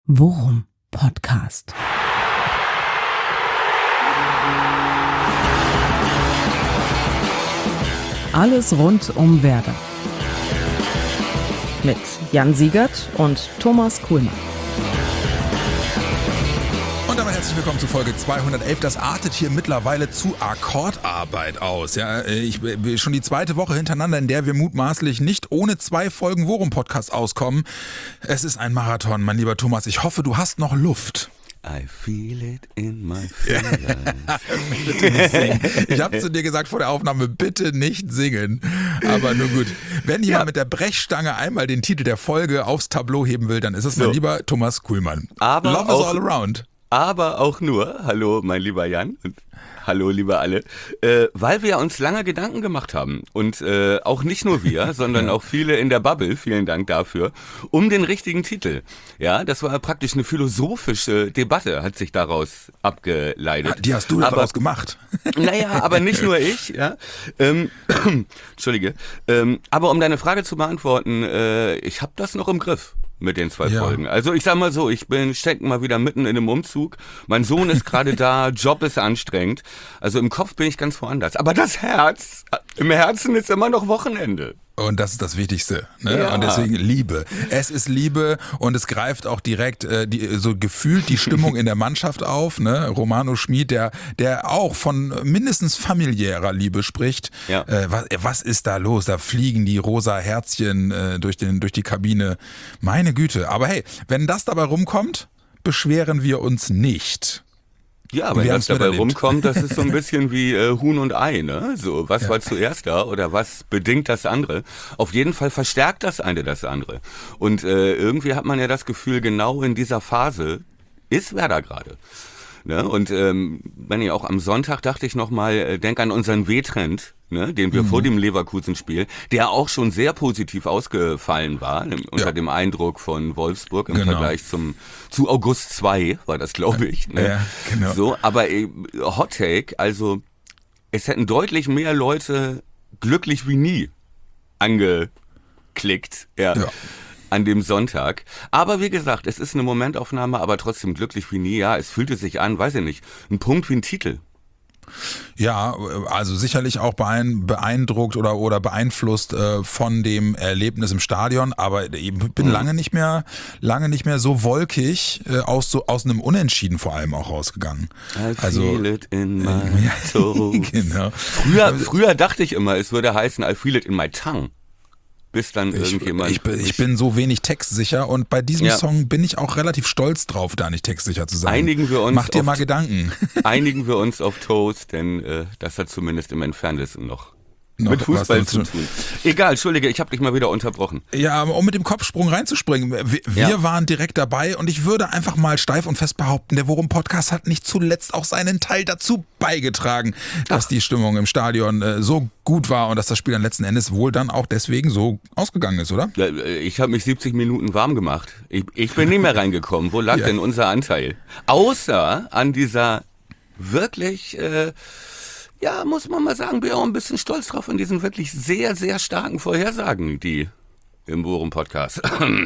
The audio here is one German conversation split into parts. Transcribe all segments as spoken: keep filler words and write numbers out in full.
Worum Podcast. Alles rund um Werder. Mit Jan Siegert und Thomas Kuhlmann. Und damit herzlich willkommen zu Folge zweihundertelf. Das artet hier mittlerweile zu Akkordarbeit aus. Ja, ich, schon die zweite Woche hintereinander, in der wir mutmaßlich nicht ohne zwei Folgen Worum-Podcast auskommen. Es ist ein Marathon, mein lieber Thomas. Ich hoffe, du hast noch Luft. I feel it in my fingers. Bitte nicht singen. Ich habe zu dir gesagt vor der Aufnahme, bitte nicht singen. Aber nur gut. Wenn jemand ja. mit der Brechstange einmal den Titel der Folge aufs Tableau heben will, dann ist es so. Mein lieber Thomas Kuhlmann. Aber Love auch, is all around. Aber auch nur, hallo mein lieber Jan und hallo liebe alle, äh, weil wir uns lange Gedanken gemacht haben und äh, auch nicht nur wir, sondern auch viele in der Bubble, vielen Dank dafür, um den richtigen Titel. Ja, das war praktisch eine philosophische Debatte, hat sich daraus abgeleitet. Die hast du aber, daraus gemacht. Naja, aber nicht nur ich, ja. Ähm, Entschuldige. Ähm, aber um deine Frage zu beantworten, äh, ich habe das noch im Griff. Mit den zwei ja. Folgen. Also ich sag mal so, ich bin stecken mal wieder mitten in einem Umzug. Mein Sohn ist gerade da, Job ist anstrengend. Also im Kopf bin ich ganz woanders. Aber das Herz, im Herzen ist immer noch Wochenende. Und das ist das Wichtigste. Ne? Ja. Und deswegen Liebe. Es ist Liebe und es greift auch direkt äh, die, so gefühlt die Stimmung in der Mannschaft auf. Ne? Romano Schmid, der, der auch von mindestens familiärer Liebe spricht. Ja. Äh, was, was ist da los? Da fliegen die rosa Herzchen äh, durch, den, durch die Kabine. Meine Güte. Aber hey, wenn das dabei rumkommt, beschweren wir uns nicht. Ja, wenn das dabei rumkommt, das ist so ein bisschen wie äh, Huhn und Ei, ne? So, was ja. war zuerst da oder was bedingt das andere? Auf jeden Fall verstärkt das eine das andere. Und äh, irgendwie hat man ja das Gefühl, genau in dieser Phase ist Werder gerade. Ne? Und ähm, wenn ich auch am Sonntag dachte ich nochmal, äh, denk an unseren W-Trend, ne? Den wir mhm. vor dem Leverkusen-Spiel, der auch schon sehr positiv ausgefallen war, ne? unter ja. dem Eindruck von Wolfsburg im genau. Vergleich zum zu August zwei war das, glaube ich. Ne? Ja, genau. So, aber äh, Hot Take, also es hätten deutlich mehr Leute glücklich wie nie angeklickt. Ja. ja. An dem Sonntag. Aber wie gesagt, es ist eine Momentaufnahme, aber trotzdem glücklich wie nie. Ja, es fühlte sich an, weiß ich nicht, ein Punkt wie ein Titel. Ja, also sicherlich auch beeindruckt oder, oder beeinflusst äh, von dem Erlebnis im Stadion, aber ich bin mhm. lange nicht mehr, lange nicht mehr so wolkig äh, aus, so, aus einem Unentschieden vor allem auch rausgegangen. I also, feel it in my äh, toes. Genau. Früher, früher dachte ich immer, es würde heißen, I feel it in my tongue. Bis dann ich, irgendjemand... Ich, ich, ich bin so wenig textsicher und bei diesem ja. Song bin ich auch relativ stolz drauf, da nicht textsicher zu sein. Einigen wir uns Mach dir auf, mal Gedanken. Einigen wir uns auf Toes, denn äh, das hat zumindest im Entferntesten noch Noch mit Fußball zu tun. Egal, Entschuldige, ich habe dich mal wieder unterbrochen. Ja, um mit dem Kopfsprung reinzuspringen. Wir, wir ja. waren direkt dabei und ich würde einfach mal steif und fest behaupten, der Worum-Podcast hat nicht zuletzt auch seinen Teil dazu beigetragen, dass Ach. die Stimmung im Stadion äh, so gut war und dass das Spiel dann letzten Endes wohl dann auch deswegen so ausgegangen ist, oder? Ich habe mich siebzig Minuten warm gemacht. Ich, ich bin nicht mehr reingekommen. Wo lag ja. denn unser Anteil? Außer an dieser wirklich... Äh, Ja, muss man mal sagen, bin auch ein bisschen stolz drauf an diesen wirklich sehr, sehr starken Vorhersagen, die im Worum-Podcast.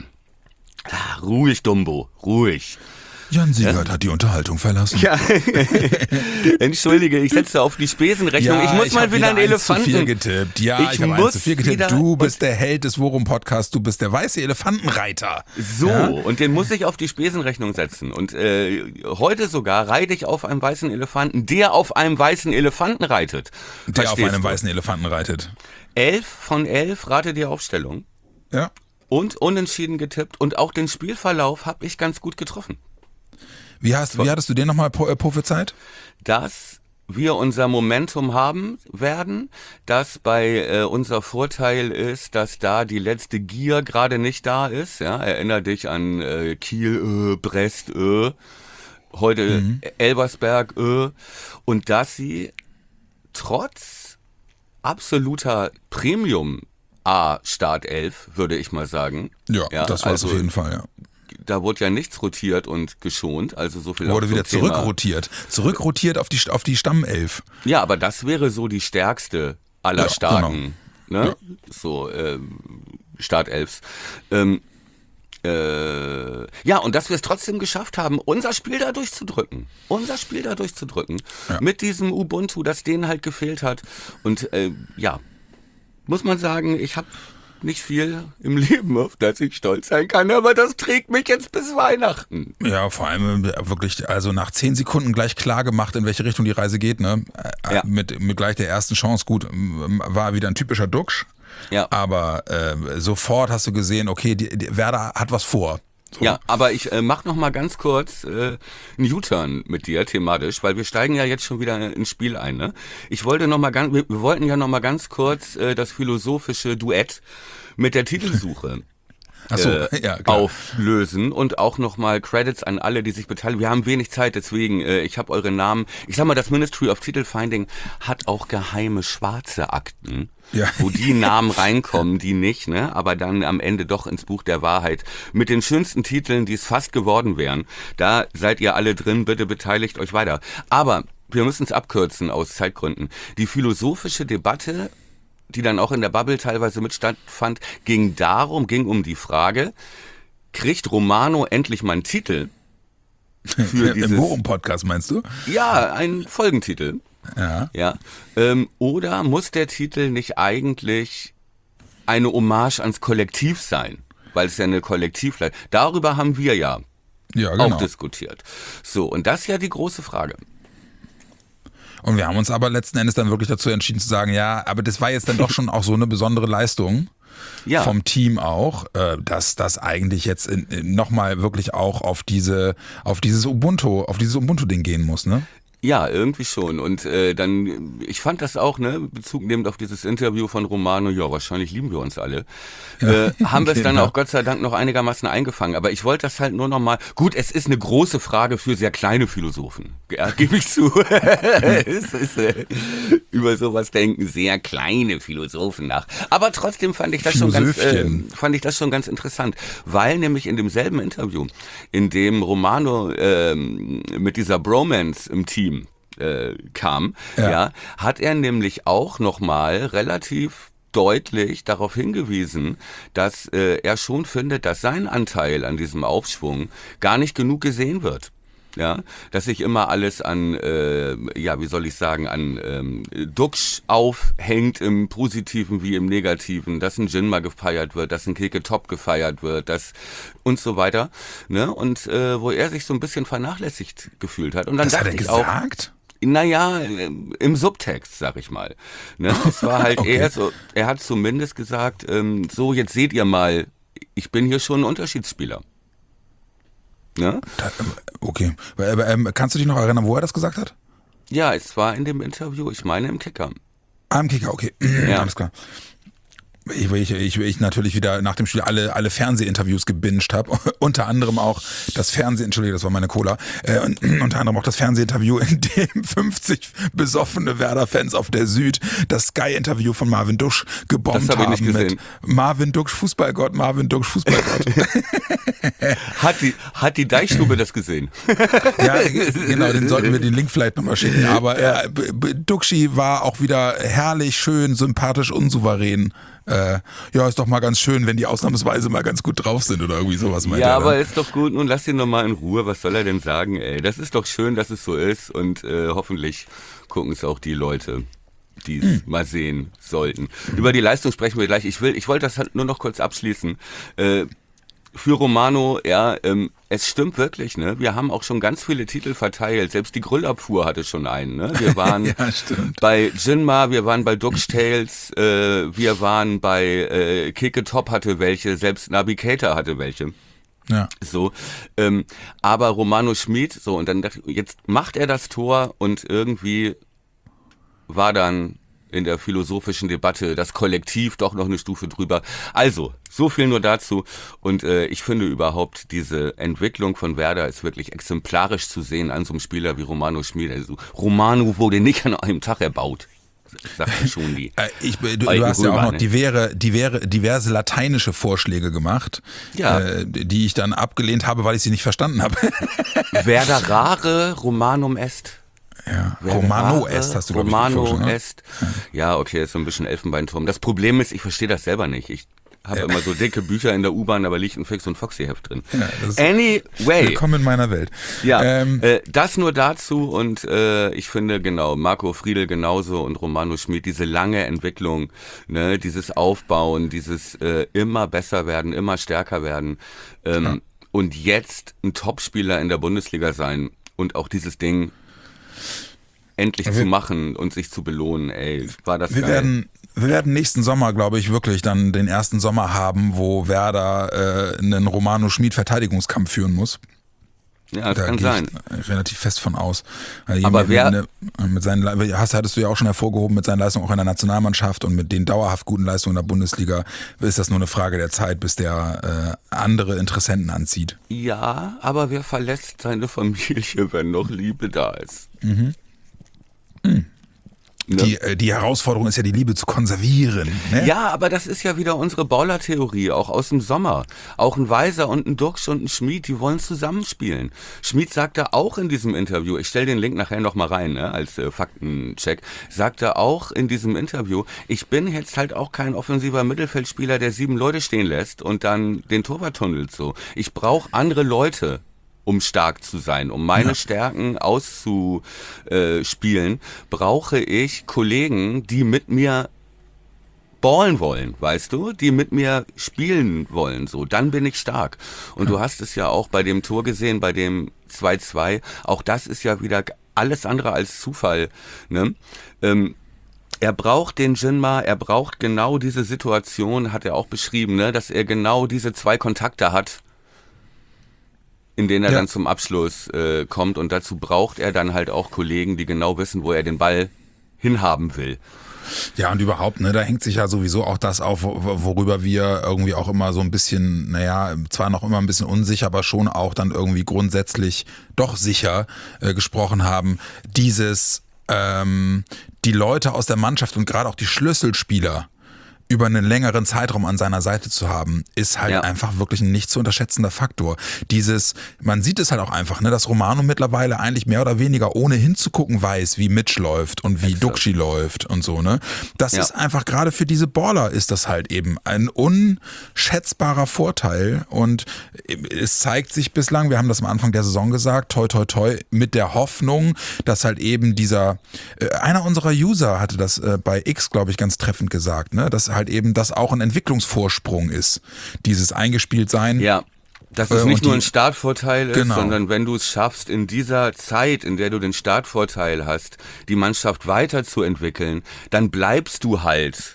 ah, ruhig, Dumbo, ruhig. Jan Siegert ja. hat die Unterhaltung verlassen. Ja, entschuldige, ich setze auf die Spesenrechnung. Ja, ich muss ich mal wieder einen Elefanten... zu viel getippt. Ja, ich, ich habe eins zu viel getippt. Du bist der Held des Worum-Podcasts, du bist der weiße Elefantenreiter. So, ja? Und den muss ich auf die Spesenrechnung setzen. Und äh, heute sogar reite ich auf einem weißen Elefanten, der auf einem weißen Elefanten reitet. Der Verstehst auf einem du? weißen Elefanten reitet. Elf von elf, rate die Aufstellung. Ja. Und unentschieden getippt. Und auch den Spielverlauf habe ich ganz gut getroffen. Wie, hast, wie hattest du den nochmal prophezeit? Dass wir unser Momentum haben werden, dass bei äh, unser Vorteil ist, dass da die letzte Gier gerade nicht da ist. Ja, erinner dich an äh, Kiel, äh, Brest, äh, heute mhm. Elversberg, äh, und dass sie trotz absoluter Premium A Startelf, würde ich mal sagen. Ja, ja das war es also, auf jeden Fall, ja. Da wurde ja nichts rotiert und geschont, also so viel. Wurde wieder zurückrotiert, zurückrotiert auf die auf die Stammelf. Ja, aber das wäre so die stärkste aller ja, starken, genau. ne? Ja. So ähm, Startelfs. Ähm, Äh, ja, und dass wir es trotzdem geschafft haben, unser Spiel da durchzudrücken. Unser Spiel da durchzudrücken. Ja. Mit diesem Ubuntu, das denen halt gefehlt hat. Und äh, ja, muss man sagen, ich habe nicht viel im Leben, auf das ich stolz sein kann, aber das trägt mich jetzt bis Weihnachten. Ja, vor allem wirklich, also nach zehn Sekunden gleich klar gemacht, in welche Richtung die Reise geht, ne? Ja. Mit, mit gleich der ersten Chance, gut, war wieder ein typischer Duxch. Ja. Aber äh, sofort hast du gesehen, okay, die, die Werder hat was vor. So. Ja, aber ich äh, mach noch mal ganz kurz äh, einen U-Turn mit dir thematisch, weil wir steigen ja jetzt schon wieder ins Spiel ein. Ne? Ich wollte noch mal ganz, wir, wir wollten ja noch mal ganz kurz äh, das philosophische Duett mit der Titelsuche Ach so, äh, ja, klar. auflösen und auch nochmal Credits an alle, die sich beteiligen. Wir haben wenig Zeit, deswegen, äh, ich habe eure Namen. Ich sag mal, das Ministry of Titelfinding hat auch geheime schwarze Akten, ja. wo die Namen reinkommen, die nicht, ne? Aber dann am Ende doch ins Buch der Wahrheit mit den schönsten Titeln, die es fast geworden wären. Da seid ihr alle drin, bitte beteiligt euch weiter. Aber wir müssen es abkürzen aus Zeitgründen. Die philosophische Debatte, die dann auch in der Bubble teilweise mit stattfand, ging darum, ging um die Frage, kriegt Romano endlich mal einen Titel für dieses... Im Worum-Podcast meinst du? Ja, einen Folgentitel. Ja. Ja. Ähm, oder muss der Titel nicht eigentlich eine Hommage ans Kollektiv sein? Weil es ja eine Kollektivleistung... Darüber haben wir ja, ja genau. auch diskutiert. So, und das ist ja die große Frage. Und wir haben uns aber letzten Endes dann wirklich dazu entschieden zu sagen, ja, aber das war jetzt dann doch schon auch so eine besondere Leistung ja. vom Team auch, dass das eigentlich jetzt nochmal wirklich auch auf diese, auf dieses Ubuntu, auf dieses Ubuntu-Ding gehen muss, ne? Ja, irgendwie schon. Und äh, dann, ich fand das auch, ne, Bezug nehmend auf dieses Interview von Romano, ja, wahrscheinlich lieben wir uns alle, ja, äh, haben wir es dann auch Gott sei Dank noch einigermaßen eingefangen. Aber ich wollte das halt nur noch mal, gut, es ist eine große Frage für sehr kleine Philosophen, ja, gebe ich zu. es ist, äh, über sowas denken sehr kleine Philosophen nach. Aber trotzdem fand ich das schon ganz, äh, fand ich das schon ganz interessant, weil nämlich in demselben Interview, in dem Romano äh, mit dieser Bromance im Team Äh, kam, ja. ja, hat er nämlich auch nochmal relativ deutlich darauf hingewiesen, dass äh, er schon findet, dass sein Anteil an diesem Aufschwung gar nicht genug gesehen wird. Ja, dass sich immer alles an, äh, ja, wie soll ich sagen, an ähm, Duxch aufhängt, im Positiven wie im Negativen, dass ein Jinma gefeiert wird, dass ein Keke Top gefeiert wird, dass und so weiter, ne? Und äh, wo er sich so ein bisschen vernachlässigt gefühlt hat. Und dann das dachte hat er ich gesagt? Auch, naja, im Subtext, sag ich mal. Ne? Es war halt okay. eher so, er hat zumindest gesagt, ähm, so, jetzt seht ihr mal, ich bin hier schon ein Unterschiedsspieler. Ne? Okay. Aber, ähm, kannst du dich noch erinnern, wo er das gesagt hat? Ja, es war in dem Interview, ich meine im Kicker. Ah, im Kicker, okay. Ja. Alles klar. Ich, ich, ich, ich natürlich wieder nach dem Spiel alle, alle Fernsehinterviews gebinged habe. Unter anderem auch das Fernseh, Entschuldigung, das war meine Cola. Äh, und, unter anderem auch das Fernsehinterview, in dem fünfzig besoffene Werder-Fans auf der Süd das Sky-Interview von Marvin Duxch gebombt das hab haben. Ich nicht gesehen. Mit Marvin Duxch, Fußballgott, Marvin Duxch, Fußballgott. hat, die, hat die Deichstube das gesehen? Ja, genau, den sollten wir den Link vielleicht nochmal schicken. Aber äh, Duxchi war auch wieder herrlich, schön, sympathisch, unsouverän. Äh, ja, ist doch mal ganz schön, wenn die ausnahmsweise mal ganz gut drauf sind oder irgendwie sowas. Ja, er aber ist doch gut. Nun lass ihn doch mal in Ruhe. Was soll er denn sagen, ey? Das ist doch schön, dass es so ist und äh, hoffentlich gucken es auch die Leute, die es hm. mal sehen sollten. Über die Leistung sprechen wir gleich. Ich will, ich wollte das halt nur noch kurz abschließen. Äh, Für Romano, ja, ähm, es stimmt wirklich, ne? Wir haben auch schon ganz viele Titel verteilt. Selbst die Grillabfuhr hatte schon einen, ne? Wir waren ja, bei Jinma, wir waren bei Duxch Tales, äh, wir waren bei äh, Keke Top hatte welche, selbst Navigator hatte welche. Ja. So, ähm, aber Romano Schmid, so, und dann dachte ich, jetzt macht er das Tor und irgendwie war dann in der philosophischen Debatte das Kollektiv doch noch eine Stufe drüber. Also, so viel nur dazu. Und äh, ich finde überhaupt, diese Entwicklung von Werder ist wirklich exemplarisch zu sehen an so einem Spieler wie Romano Schmid. Also, Romano wurde nicht an einem Tag erbaut, sagt schon die. ich, du, du hast Römer, ja auch noch ne? diverse, diverse, diverse lateinische Vorschläge gemacht, ja. äh, die ich dann abgelehnt habe, weil ich sie nicht verstanden habe. Werder rare, Romanum est. Ja, Romano est hast du, glaube ich, Romano est. Ja, okay, ist so ein bisschen Elfenbeinturm. Das Problem ist, ich verstehe das selber nicht. Ich habe ja. immer so dicke Bücher in der U-Bahn, aber liegt ein Fix und Foxy-Heft drin. Ja, das anyway. Willkommen in meiner Welt. Ja, ähm, äh, das nur dazu und äh, ich finde genau, Marco Friedl genauso und Romano Schmid, diese lange Entwicklung, ne, dieses Aufbauen, dieses äh, immer besser werden, immer stärker werden ähm, ja. und jetzt ein Topspieler in der Bundesliga sein und auch dieses Ding endlich wir, zu machen und sich zu belohnen, ey, war das wir geil. Werden, wir werden nächsten Sommer, glaube ich, wirklich dann den ersten Sommer haben, wo Werder äh, einen Romano Schmid Verteidigungskampf führen muss. Ja, das da kann sein. Ich relativ fest von aus. Also aber wer... Eine, mit seinen, hast, hattest du ja auch schon hervorgehoben, mit seinen Leistungen auch in der Nationalmannschaft und mit den dauerhaft guten Leistungen in der Bundesliga ist das nur eine Frage der Zeit, bis der äh, andere Interessenten anzieht. Ja, aber wer verlässt seine Familie, wenn noch Liebe da ist? Mhm. Mhm. Die, die Herausforderung ist ja, die Liebe zu konservieren. Ne? Ja, aber das ist ja wieder unsere Baller-Theorie, auch aus dem Sommer. Auch ein Weiser und ein Duxch und ein Schmid, die wollen zusammenspielen. Schmid sagte auch in diesem Interview, ich stelle den Link nachher nochmal rein, ne, als äh, Faktencheck, sagte auch in diesem Interview, ich bin jetzt halt auch kein offensiver Mittelfeldspieler, der sieben Leute stehen lässt und dann den Torwart tunnelt so. Ich brauche andere Leute, um stark zu sein, um meine ja. Stärken auszuspielen, brauche ich Kollegen, die mit mir ballen wollen, weißt du, die mit mir spielen wollen, so, dann bin ich stark. Und ja. du hast es ja auch bei dem Tor gesehen, bei dem zwei zwei, auch das ist ja wieder alles andere als Zufall, ne? Ähm, Er braucht den Jinma, er braucht genau diese Situation, hat er auch beschrieben, ne, dass er genau diese zwei Kontakte hat, in denen er ja. dann zum Abschluss äh, kommt und dazu braucht er dann halt auch Kollegen, die genau wissen, wo er den Ball hinhaben will. Ja, und überhaupt, ne, da hängt sich ja sowieso auch das auf, worüber wir irgendwie auch immer so ein bisschen, naja, zwar noch immer ein bisschen unsicher, aber schon auch dann irgendwie grundsätzlich doch sicher äh, gesprochen haben. Dieses, ähm, die Leute aus der Mannschaft und gerade auch die Schlüsselspieler über einen längeren Zeitraum an seiner Seite zu haben, ist halt ja. einfach wirklich ein nicht zu unterschätzender Faktor. Dieses, man sieht es halt auch einfach, ne, dass Romano mittlerweile eigentlich mehr oder weniger ohne hinzugucken weiß, wie Mitch läuft und wie Duxchi läuft und so, ne. Das ja. ist einfach, gerade für diese Baller ist das halt eben ein unschätzbarer Vorteil und es zeigt sich bislang, wir haben das am Anfang der Saison gesagt, toi toi toi, mit der Hoffnung, dass halt eben dieser, äh, einer unserer User hatte das äh, bei X, glaube ich, ganz treffend gesagt, ne, dass halt eben das auch ein Entwicklungsvorsprung ist, dieses Eingespieltsein. Ja, dass es äh, nicht nur die, ein Startvorteil ist, genau. sondern wenn du es schaffst, in dieser Zeit, in der du den Startvorteil hast, die Mannschaft weiterzuentwickeln, dann bleibst du halt,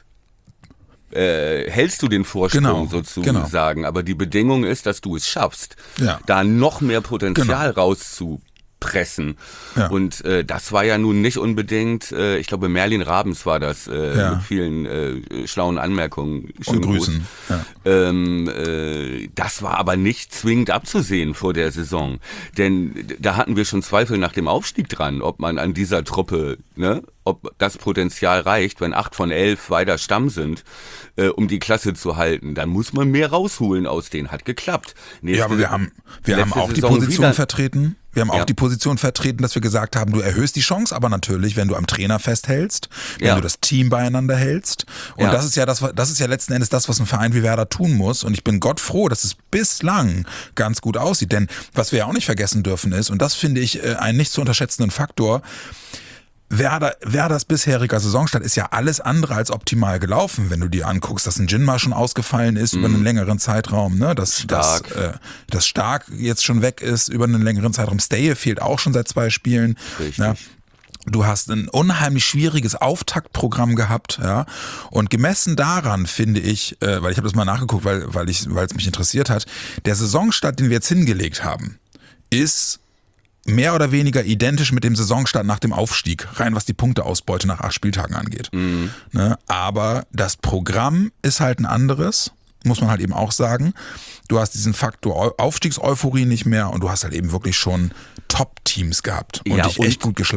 äh, hältst du den Vorsprung genau, sozusagen, genau. aber die Bedingung ist, dass du es schaffst, ja. da noch mehr Potenzial genau. rauszu pressen. Ja. Und äh, das war ja nun nicht unbedingt, äh, ich glaube Merlin Rabens war das, äh, ja. mit vielen äh, schlauen Anmerkungen. Und Grüßen. Ja. Ähm, äh, das war aber nicht zwingend abzusehen vor der Saison. Denn da hatten wir schon Zweifel nach dem Aufstieg dran, ob man an dieser Truppe, ne, ob das Potenzial reicht, wenn acht von elf weiter Stamm sind, äh, um die Klasse zu halten. Dann muss man mehr rausholen aus denen. Hat geklappt. Nächste, ja, aber wir haben, wir haben auch Saison die Position wieder vertreten. Wir haben auch ja. die Position vertreten, dass wir gesagt haben, du erhöhst die Chance, aber natürlich, wenn du am Trainer festhältst, wenn ja. du das Team beieinander hältst. Und ja. das ist ja das, das ist ja letzten Endes das, was ein Verein wie Werder tun muss. Und ich bin Gott froh, dass es bislang ganz gut aussieht. Denn was wir ja auch nicht vergessen dürfen ist, und das finde ich einen nicht zu unterschätzenden Faktor, Werder, Werders bisheriger Saisonstart ist ja alles andere als optimal gelaufen, wenn du dir anguckst, dass ein Jinma schon ausgefallen ist mm. über einen längeren Zeitraum, ne, dass Stark. dass äh, das Stark jetzt schon weg ist über einen längeren Zeitraum. Steje fehlt auch schon seit zwei Spielen. Richtig. Ja. Du hast ein unheimlich schwieriges Auftaktprogramm gehabt, ja. Und gemessen daran finde ich, äh, weil ich habe das mal nachgeguckt, weil weil ich weil es mich interessiert hat, der Saisonstart, den wir jetzt hingelegt haben, ist mehr oder weniger identisch mit dem Saisonstart nach dem Aufstieg, rein was die Punkteausbeute nach acht Spieltagen angeht. Mhm. Ne? Aber das Programm ist halt ein anderes, muss man halt eben auch sagen. Du hast diesen Faktor Aufstiegseuphorie nicht mehr und du hast halt eben wirklich schon Top-Teams gehabt und ja, dich und echt gut geschlagen.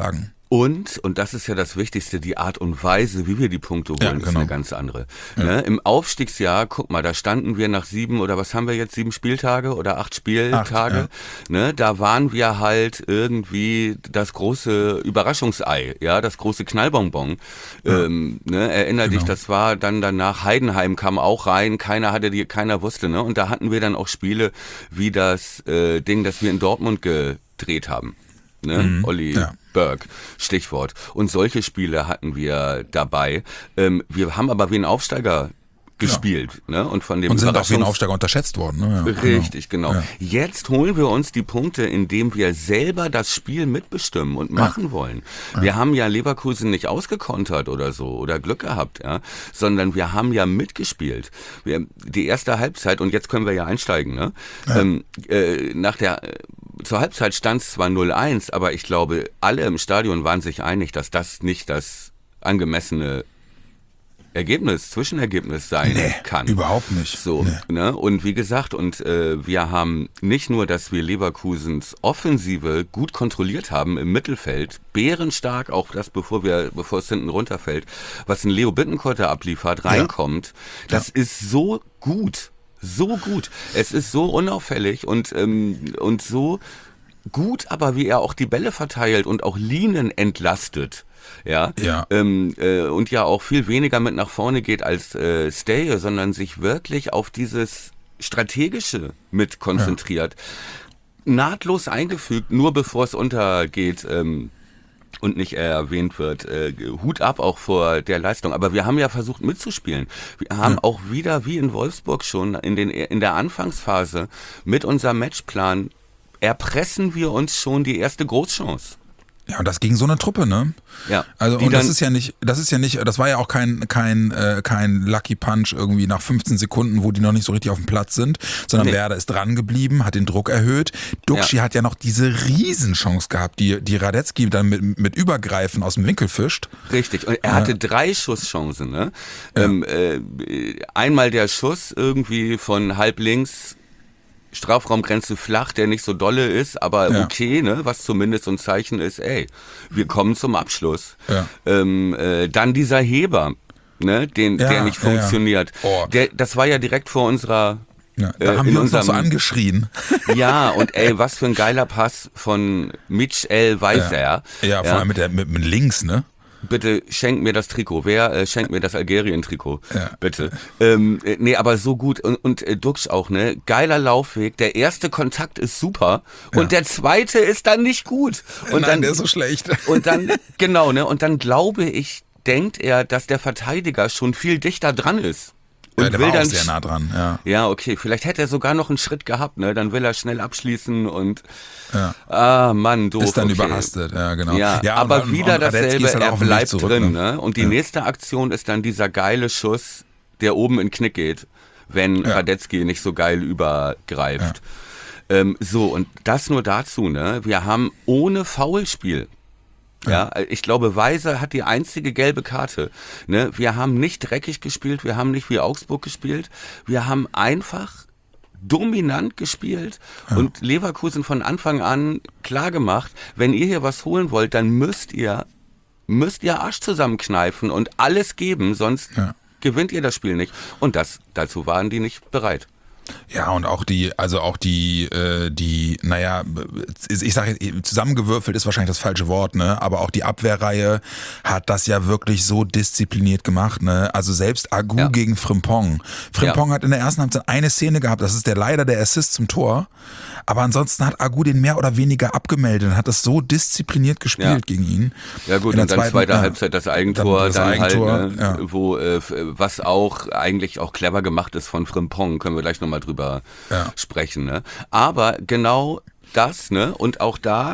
Und, und das ist ja das Wichtigste, die Art und Weise, wie wir die Punkte holen, ja, ist genau. eine ganz andere. Ja. Ne? Im Aufstiegsjahr, guck mal, da standen wir nach sieben oder was haben wir jetzt, sieben Spieltage oder acht Spieltage, Acht, ja. ne? Da waren wir halt irgendwie das große Überraschungsei, ja, das große Knallbonbon. Ja. Ähm, ne? Erinner Genau. dich, das war dann danach, Heidenheim kam auch rein, keiner hatte die, keiner wusste, ne? Und da hatten wir dann auch Spiele wie das äh, Ding, das wir in Dortmund gedreht haben. Ne? Mhm. Olli Ja. Berg, Stichwort. Und solche Spiele hatten wir dabei. Ähm, wir haben aber wie ein Aufsteiger gespielt. Ja. Ne? Und von dem Und sind auch wie ein Überraschungs- Aufsteiger unterschätzt worden. Ne? Ja, Richtig, genau. Ja. Jetzt holen wir uns die Punkte, indem wir selber das Spiel mitbestimmen und machen ja. wollen. Wir ja. haben ja Leverkusen nicht ausgekontert oder so oder Glück gehabt, ja, sondern wir haben ja mitgespielt. Wir, die erste Halbzeit, und jetzt können wir ja einsteigen, ne? Ja. Ähm, äh, nach der Zur Halbzeit stand es zwar null eins, aber ich glaube, alle im Stadion waren sich einig, dass das nicht das angemessene Ergebnis, Zwischenergebnis sein nee, kann. Überhaupt nicht. So, nee. ne? Und wie gesagt, und äh, wir haben nicht nur, dass wir Leverkusens Offensive gut kontrolliert haben im Mittelfeld, bärenstark, auch das, bevor wir, bevor es hinten runterfällt, was ein Leo Bittencourt da abliefert, reinkommt, ja. das ja. ist so gut. So gut. Es ist so unauffällig und, ähm, und so gut, aber wie er auch die Bälle verteilt und auch Linien entlastet. Ja, ja. Ähm, äh, und ja auch viel weniger mit nach vorne geht als äh, Stay, sondern sich wirklich auf dieses Strategische mit konzentriert. Ja. Nahtlos eingefügt, nur bevor es untergeht, ähm, und nicht erwähnt wird. Äh, Hut ab auch vor der Leistung. Aber wir haben ja versucht mitzuspielen. Wir haben ja. auch wieder, wie in Wolfsburg schon, in, den, in der Anfangsphase mit unserem Matchplan erpressen wir uns schon die erste Großchance. Ja, und das gegen so eine Truppe, ne? Ja. Also und das ist ja nicht, das ist ja nicht, das war ja auch kein kein äh, kein Lucky Punch irgendwie nach fünfzehn Sekunden, wo die noch nicht so richtig auf dem Platz sind, sondern nee. Werder ist dran geblieben, hat den Druck erhöht. Duxch ja. hat ja noch diese Riesenchance gehabt, die die Radetzky dann mit mit Übergreifen aus dem Winkel fischt. Richtig. Und er hatte ja. drei Schusschancen, ne? Ja. Ähm, äh, einmal der Schuss irgendwie von halb links. Strafraumgrenze flach, der nicht so dolle ist, aber ja. okay, ne, was zumindest so ein Zeichen ist, ey, wir kommen zum Abschluss. Ja. Ähm, äh, dann dieser Heber, ne, den, ja, der nicht funktioniert. Ja, ja. Oh. Der, das war ja direkt vor unserer... Ja, da äh, haben wir uns unserem, noch so angeschrien. Ja, und ey, was für ein geiler Pass von Mitchell Weiser. Ja, ja, vor allem mit, der, mit, mit links, ne? Bitte schenkt mir das Trikot. Wer äh, schenkt mir das Algerien-Trikot? Ja. Bitte. Ähm, äh, nee, aber so gut. Und, und äh, Duxch auch, ne? Geiler Laufweg. Der erste Kontakt ist super. Und ja. der zweite ist dann nicht gut. Und Nein, dann, der ist so schlecht. Und dann, genau, ne? Und dann glaube ich, denkt er, dass der Verteidiger schon viel dichter dran ist. Und ja, der will war auch dann sehr nah dran, ja. Ja, okay, vielleicht hätte er sogar noch einen Schritt gehabt, ne? Dann will er schnell abschließen und ja. ah, Mann, doof. Ist dann okay. überhastet, ja, genau. Ja, ja aber und, wieder und dasselbe, halt er bleibt zurück, drin, ne? Und die ja. nächste Aktion ist dann dieser geile Schuss, der oben in den Knick geht, wenn ja. Radetzky nicht so geil übergreift. Ja. Ähm, so, und das nur dazu, ne? Wir haben ohne Foulspiel. Ja, ich glaube, Weiser hat die einzige gelbe Karte. Ne? Wir haben nicht dreckig gespielt, wir haben nicht wie Augsburg gespielt, wir haben einfach dominant gespielt ja. und Leverkusen von Anfang an klar gemacht, wenn ihr hier was holen wollt, dann müsst ihr, müsst ihr Arsch zusammenkneifen und alles geben, sonst ja. gewinnt ihr das Spiel nicht. Und das, dazu waren die nicht bereit. Ja, und auch die, also auch die, äh, die, naja, ich sage zusammengewürfelt ist wahrscheinlich das falsche Wort, ne? Aber auch die Abwehrreihe hat das ja wirklich so diszipliniert gemacht, ne? Also selbst Agu ja. gegen Frimpong. Frimpong ja. hat in der ersten Halbzeit eine Szene gehabt, das ist der leider der Assist zum Tor. Aber ansonsten hat Agu den mehr oder weniger abgemeldet und hat das so diszipliniert gespielt ja. gegen ihn. Ja gut, in und der dann zweiten, zweite ja, Halbzeit das Eigentor, das dann Eigentor, halt, ne, ja. wo äh, was auch eigentlich auch clever gemacht ist von Frimpong, können wir gleich nochmal drüber ja. sprechen. Ne? Aber genau das, ne, und auch da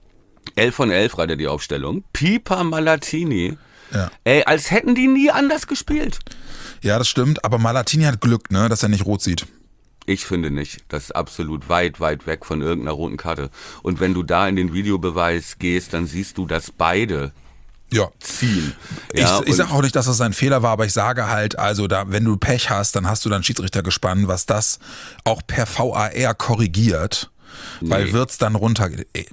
elf von elf gerade die Aufstellung. Pipa Malatini, ja. ey, als hätten die nie anders gespielt. Ja, das stimmt, aber Malatini hat Glück, ne, dass er nicht rot sieht. Ich finde nicht. Das ist absolut weit, weit weg von irgendeiner roten Karte. Und wenn du da in den Videobeweis gehst, dann siehst du, dass beide ja. ziehen. Ja, ich ich sage auch nicht, dass das ein Fehler war, aber ich sage halt, also da, wenn du Pech hast, dann hast du dann Schiedsrichter gespannt, was das auch per V A R korrigiert. Nee. Weil wird's dann runter... Ey, doch,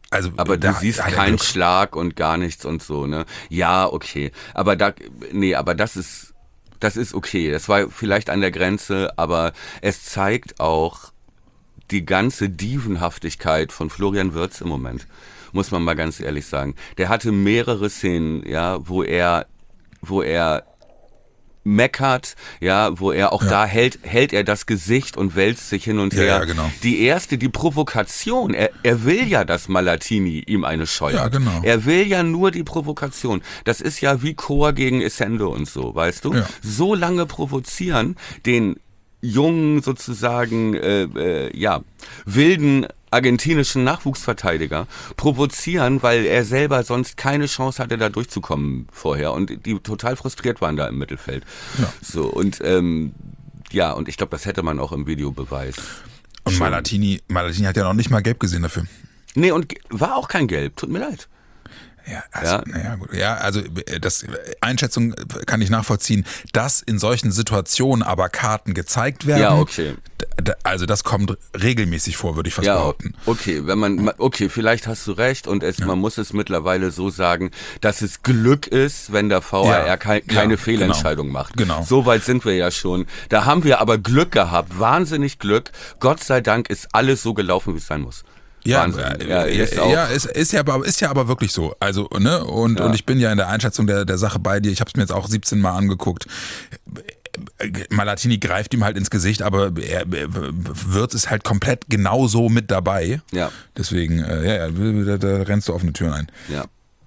Also, aber da, du siehst keinen Schlag und gar nichts und so, ne? Ja, okay. Aber da, nee, aber das ist, das ist okay. Das war vielleicht an der Grenze, aber es zeigt auch die ganze Dievenhaftigkeit von Florian Wirtz im Moment. Muss man mal ganz ehrlich sagen. Der hatte mehrere Szenen, ja, wo er, wo er meckert, ja, wo er auch ja. da hält, hält er das Gesicht und wälzt sich hin und ja, her. Ja, genau. Die erste, die Provokation, er, er will ja, dass Malatini ihm eine scheuert. Ja, genau. Er will ja nur die Provokation. Das ist ja wie Chor gegen Essendo und so, weißt du? Ja. So lange provozieren, den jungen sozusagen, äh, äh, ja, wilden argentinischen Nachwuchsverteidiger provozieren, weil er selber sonst keine Chance hatte, da durchzukommen vorher und die total frustriert waren da im Mittelfeld. Ja. So und ähm, ja, und ich glaube, das hätte man auch im Videobeweis. Und Malatini, Malatini hat ja noch nicht mal gelb gesehen dafür. Nee, und war auch kein Gelb, tut mir leid. Ja, also, ja. Naja, gut. Ja, also das Einschätzung kann ich nachvollziehen, dass in solchen Situationen aber Karten gezeigt werden. Ja, okay. D- also das kommt regelmäßig vor, würde ich fast ja, behaupten. Okay, wenn man, okay, vielleicht hast du recht und es, ja. man muss es mittlerweile so sagen, dass es Glück ist, wenn der V A R ja. ke- keine ja, Fehlentscheidung genau. macht. Genau. So weit sind wir ja schon. Da haben wir aber Glück gehabt, wahnsinnig Glück. Gott sei Dank ist alles so gelaufen, wie es sein muss. Ja, ja, ist, ja ist, ist, ja aber, ist ja aber wirklich so. Also, ne, und, ja. und ich bin ja in der Einschätzung der, der Sache bei dir. Ich habe es mir jetzt auch siebzehn Mal angeguckt. Malatini greift ihm halt ins Gesicht, aber er, Wirtz ist halt komplett genauso mit dabei. Ja. Deswegen, äh, ja, da, da rennst du offene Türen ein. Ja.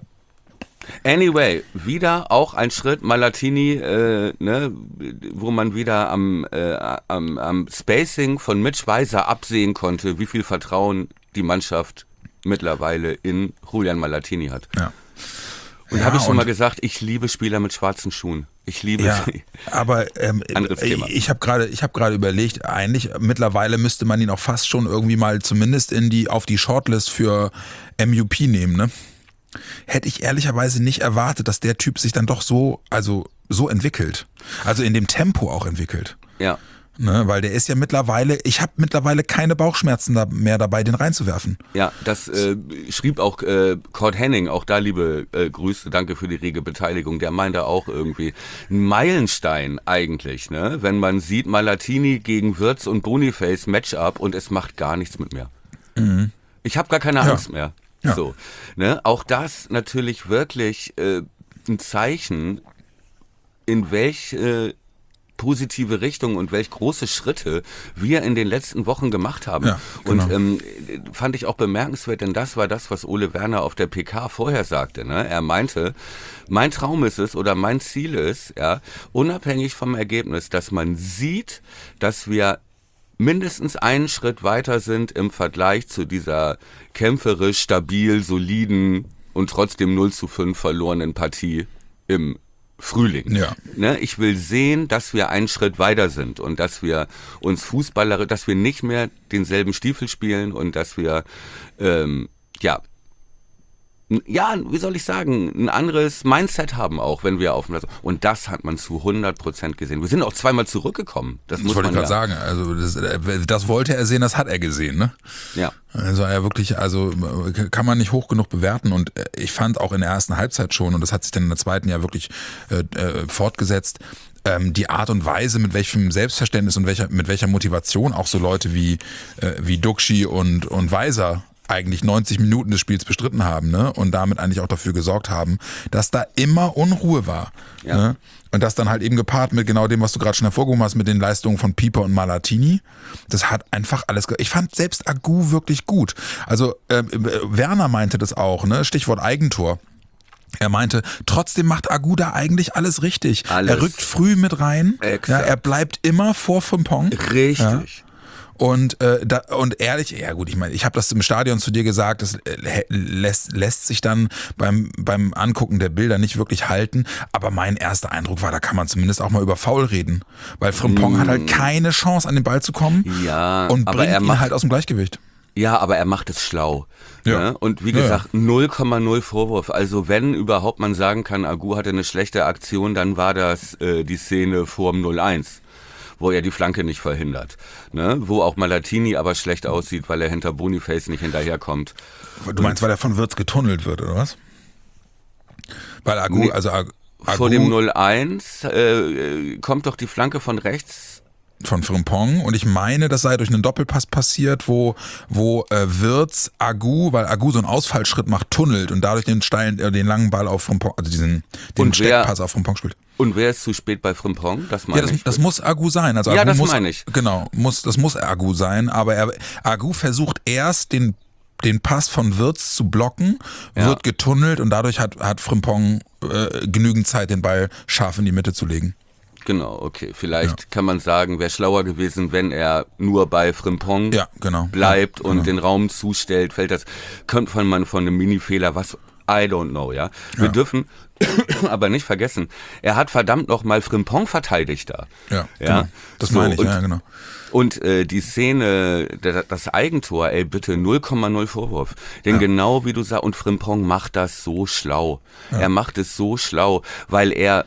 Anyway, wieder auch ein Schritt Malatini, äh, ne, wo man wieder am, äh, am, am Spacing von Mitch Weiser absehen konnte, wie viel Vertrauen die Mannschaft mittlerweile in Julian Malatini hat. Ja. Und ja, habe ich schon mal gesagt, ich liebe Spieler mit schwarzen Schuhen. Ich liebe ja, sie. Aber ähm, Thema. ich habe gerade, ich habe gerade überlegt, eigentlich mittlerweile müsste man ihn auch fast schon irgendwie mal zumindest in die auf die Shortlist für M U P nehmen, ne? Hätte ich ehrlicherweise nicht erwartet, dass der Typ sich dann doch so, also so entwickelt. Also in dem Tempo auch entwickelt. Ja. Ne, weil der ist ja mittlerweile, ich habe mittlerweile keine Bauchschmerzen da mehr dabei, den reinzuwerfen. Ja, das äh, schrieb auch äh, Cord Henning, auch da liebe äh, Grüße, danke für die rege Beteiligung, der meinte auch irgendwie, ein Meilenstein eigentlich, ne, wenn man sieht Malatini gegen Wirtz und Boniface Matchup und es macht gar nichts mit mir. Mhm. Ich habe gar keine Angst ja. mehr. Ja. So, ne, auch das natürlich wirklich äh, ein Zeichen, in welch äh, positive Richtung und welch große Schritte wir in den letzten Wochen gemacht haben. Ja, genau. Und ähm, fand ich auch bemerkenswert, denn das war das, was Ole Werner auf der P K vorher sagte. Ne? Er meinte, mein Traum ist es oder mein Ziel ist, ja, unabhängig vom Ergebnis, dass man sieht, dass wir mindestens einen Schritt weiter sind im Vergleich zu dieser kämpferisch, stabil, soliden und trotzdem null zu fünf verlorenen Partie im Frühling. Ja. Ne, ich will sehen, dass wir einen Schritt weiter sind und dass wir uns Fußballer, dass wir nicht mehr denselben Stiefel spielen und dass wir ähm, ja ja, wie soll ich sagen, ein anderes Mindset haben auch, wenn wir auf dem Platz. Und das hat man zu hundert Prozent gesehen. Wir sind auch zweimal zurückgekommen. Das, das muss wollte man ich gerade ja. sagen. Also das, das wollte er sehen, das hat er gesehen, ne? Ja. Also er wirklich, also kann man nicht hoch genug bewerten und ich fand auch in der ersten Halbzeit schon, und das hat sich dann in der zweiten ja wirklich äh, fortgesetzt, ähm, die Art und Weise, mit welchem Selbstverständnis und welcher, mit welcher Motivation auch so Leute wie, äh, wie Duxi und, und Weiser eigentlich neunzig Minuten des Spiels bestritten haben, ne? Und damit eigentlich auch dafür gesorgt haben, dass da immer Unruhe war. Ja. Ne? Und das dann halt eben gepaart mit genau dem, was du gerade schon hervorgehoben hast, mit den Leistungen von Pieper und Malatini. Das hat einfach alles ge- Ich fand selbst Agu wirklich gut. Also äh, Werner meinte das auch, ne? Stichwort Eigentor. Er meinte, trotzdem macht Agu da eigentlich alles richtig. Alles. Er rückt früh mit rein. Ja, er bleibt immer vor Frimpong. Richtig. Ja. Und äh, da, und ehrlich, ja gut, ich meine, ich habe das im Stadion zu dir gesagt, das äh, lässt, lässt sich dann beim, beim Angucken der Bilder nicht wirklich halten, aber mein erster Eindruck war, da kann man zumindest auch mal über Foul reden, weil Frimpong mm. hat halt keine Chance, an den Ball zu kommen ja, und aber bringt er ihn macht, halt aus dem Gleichgewicht. Ja, aber er macht es schlau. Ja. Ne? Und wie gesagt, ja, ja. null Komma null Vorwurf. Also wenn überhaupt man sagen kann, Agu hatte eine schlechte Aktion, dann war das äh, die Szene vorm null eins. wo er die Flanke nicht verhindert. Ne? Wo auch Malatini aber schlecht aussieht, weil er hinter Boniface nicht hinterherkommt. Du meinst, weil er von Wirtz getunnelt wird, oder was? Weil Agu, nee, also Agu, vor dem null eins äh, kommt doch die Flanke von rechts. Von Frimpong, und ich meine, das sei durch einen Doppelpass passiert, wo, wo äh, Wirtz Agu, weil Agu so einen Ausfallschritt macht, tunnelt und dadurch den steilen, äh, den langen Ball auf Frimpong, also diesen den und wer, Steckpass auf Frimpong spielt. Und wer ist zu spät bei Frimpong? Das meine ja, das, ich. das muss Agu sein. Also ja, Agu das muss, meine ich. Genau, muss, das muss Agu sein, aber er, Agu versucht erst den den Pass von Wirtz zu blocken, ja. wird getunnelt und dadurch hat, hat Frimpong äh, genügend Zeit, den Ball scharf in die Mitte zu legen. Genau, okay. Vielleicht ja. kann man sagen, wäre schlauer gewesen, wenn er nur bei Frimpong ja, genau. bleibt ja, und genau. den Raum zustellt. Fällt das, könnte man von einem Mini-Fehler, was, I don't know, ja. Wir ja. dürfen aber nicht vergessen, er hat verdammt noch mal Frimpong verteidigt da. Ja, ja? Genau. Das so, meine ich, und, ja, genau. Und äh, die Szene, das Eigentor, ey, bitte null Komma null Vorwurf. Denn ja. genau wie du sagst, und Frimpong macht das so schlau. Ja. Er macht es so schlau, weil er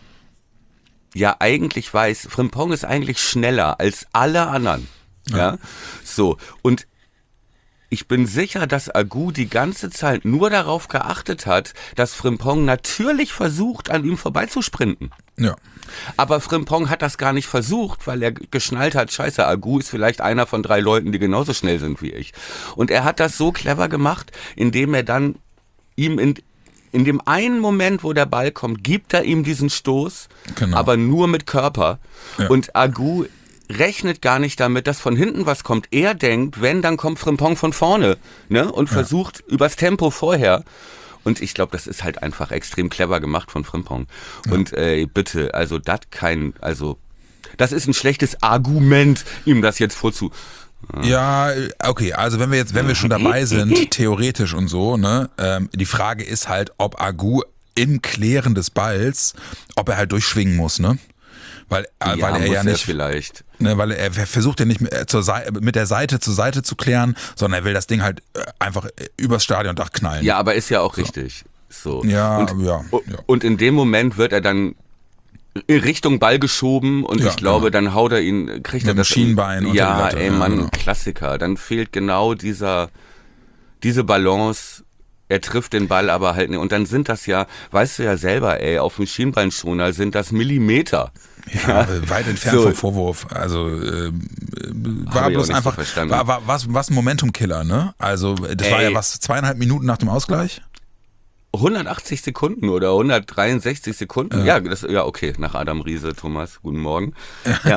ja eigentlich weiß, Frimpong ist eigentlich schneller als alle anderen. Ja. ja? So. Und ich bin sicher, dass Agu die ganze Zeit nur darauf geachtet hat, dass Frimpong natürlich versucht, an ihm vorbeizusprinten. Ja. Aber Frimpong hat das gar nicht versucht, weil er geschnallt hat, scheiße, Agu ist vielleicht einer von drei Leuten, die genauso schnell sind wie ich. Und er hat das so clever gemacht, indem er dann ihm in, in dem einen Moment, wo der Ball kommt, gibt er ihm diesen Stoß, genau. aber nur mit Körper. Ja. Und Agu rechnet gar nicht damit, dass von hinten was kommt. Er denkt, wenn, dann kommt Frimpong von vorne, ne? Und ja. versucht übers Tempo vorher. Und ich glaube, das ist halt einfach extrem clever gemacht von Frimpong. Ja. Und äh, bitte, also das kein, also das ist ein schlechtes Argument, ihm das jetzt vorzu. Ja, okay, also wenn wir jetzt, wenn wir schon dabei sind, theoretisch und so, ne, ähm, die Frage ist halt, ob Agu im Klären des Balls, ob er halt durchschwingen muss, ne? Weil, ja, weil er ja nicht, vielleicht. Ne, weil er, er versucht ja nicht mit, zur Seite, mit der Seite zur Seite zu klären, sondern er will das Ding halt einfach übers Stadiondach knallen. Ja, aber ist ja auch so. Richtig. So. Ja, und, ja, ja. Und in dem Moment wird er dann in Richtung Ball geschoben und ja, ich glaube, genau. dann haut er ihn, kriegt mit er das Schienbein unter ja, die Latte. ey, Mann, ja, genau. Klassiker. Dann fehlt genau dieser, diese Balance. Er trifft den Ball aber halt nicht. Und dann sind das ja, weißt du ja selber, ey, auf dem Schienbeinschoner sind das Millimeter. Ja, ja, weit entfernt so. vom Vorwurf. Also äh, war bloß einfach, so war, war was, was ein Momentum-Killer, ne? Also das ey. war ja was, zweieinhalb Minuten nach dem Ausgleich? hundertachtzig Sekunden oder hundertdreiundsechzig Sekunden. Ja, ja, das, ja okay, nach Adam Riese, Thomas, guten Morgen. Ja.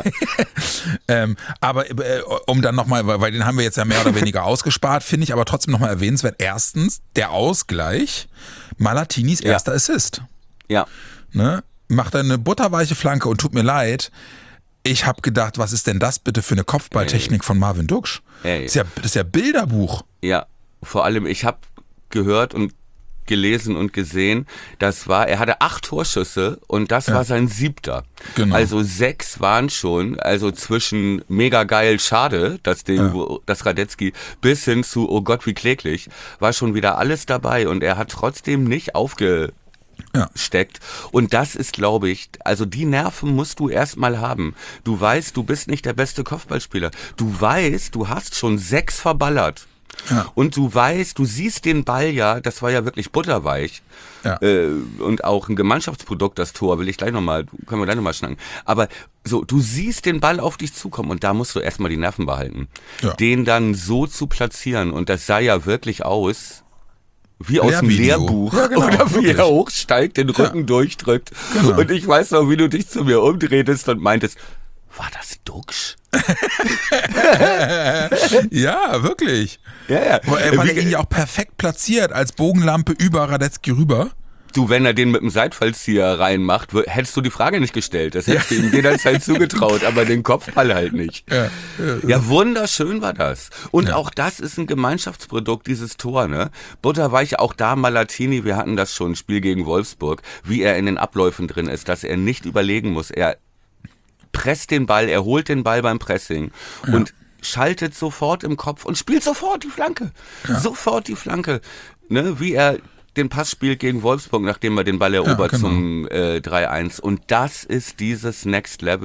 ähm, aber äh, um dann nochmal, weil, weil den haben wir jetzt ja mehr oder weniger ausgespart, finde ich aber trotzdem nochmal erwähnenswert. Erstens, der Ausgleich, Malatinis ja. erster Assist. Ja. Ne? Macht er eine butterweiche Flanke und tut mir leid, ich habe gedacht, was ist denn das bitte für eine Kopfballtechnik Ey. von Marvin Duksch? Ey. Das ist ja, das ist ja Bilderbuch. Ja, vor allem, ich habe gehört und gelesen und gesehen, das war, er hatte acht Torschüsse und das ja. war sein siebter. Genau. Also sechs waren schon, also zwischen mega geil, schade, das Ding, ja. wo, das Radetzky, bis hin zu, oh Gott, wie kläglich, war schon wieder alles dabei und er hat trotzdem nicht aufge Ja. steckt. Und das ist, glaube ich, also die Nerven musst du erstmal haben. Du weißt, du bist nicht der beste Kopfballspieler. Du weißt, du hast schon sechs verballert. Ja. Und du weißt, du siehst den Ball ja, das war ja wirklich butterweich. Ja. Äh, und auch ein Gemeinschaftsprodukt, das Tor, will ich gleich nochmal, können wir gleich nochmal schnacken. Aber so, du siehst den Ball auf dich zukommen und da musst du erstmal die Nerven behalten. Ja. Den dann so zu platzieren und das sah ja wirklich aus wie aus dem Lehrbuch, ja, genau, oder wie wirklich. Er hochsteigt, den Rücken ja. durchdrückt. Genau. Und ich weiß noch, wie du dich zu mir umdrehtest und meintest, war das Duksch? Ja, wirklich. Ja, ja. Weil, weil er ihn ja auch perfekt platziert, als Bogenlampe über Radetzky rüber. Du, wenn er den mit dem Seitfallzieher reinmacht, hättest du die Frage nicht gestellt. Das hättest ja. du ihm jederzeit zugetraut, aber den Kopfball halt nicht. Ja, ja, ja wunderschön war das. Und ja. auch das ist ein Gemeinschaftsprodukt, dieses Tor, ne? Butterweich, auch da Malatini, wir hatten das schon, Spiel gegen Wolfsburg, wie er in den Abläufen drin ist, dass er nicht überlegen muss. Er presst den Ball, er holt den Ball beim Pressing ja. und schaltet sofort im Kopf und spielt sofort die Flanke. Ja. Sofort die Flanke. Ne? Wie er den Pass spielt gegen Wolfsburg, nachdem er den Ball erobert ja, genau. zum äh, drei eins. Und das ist dieses Next Level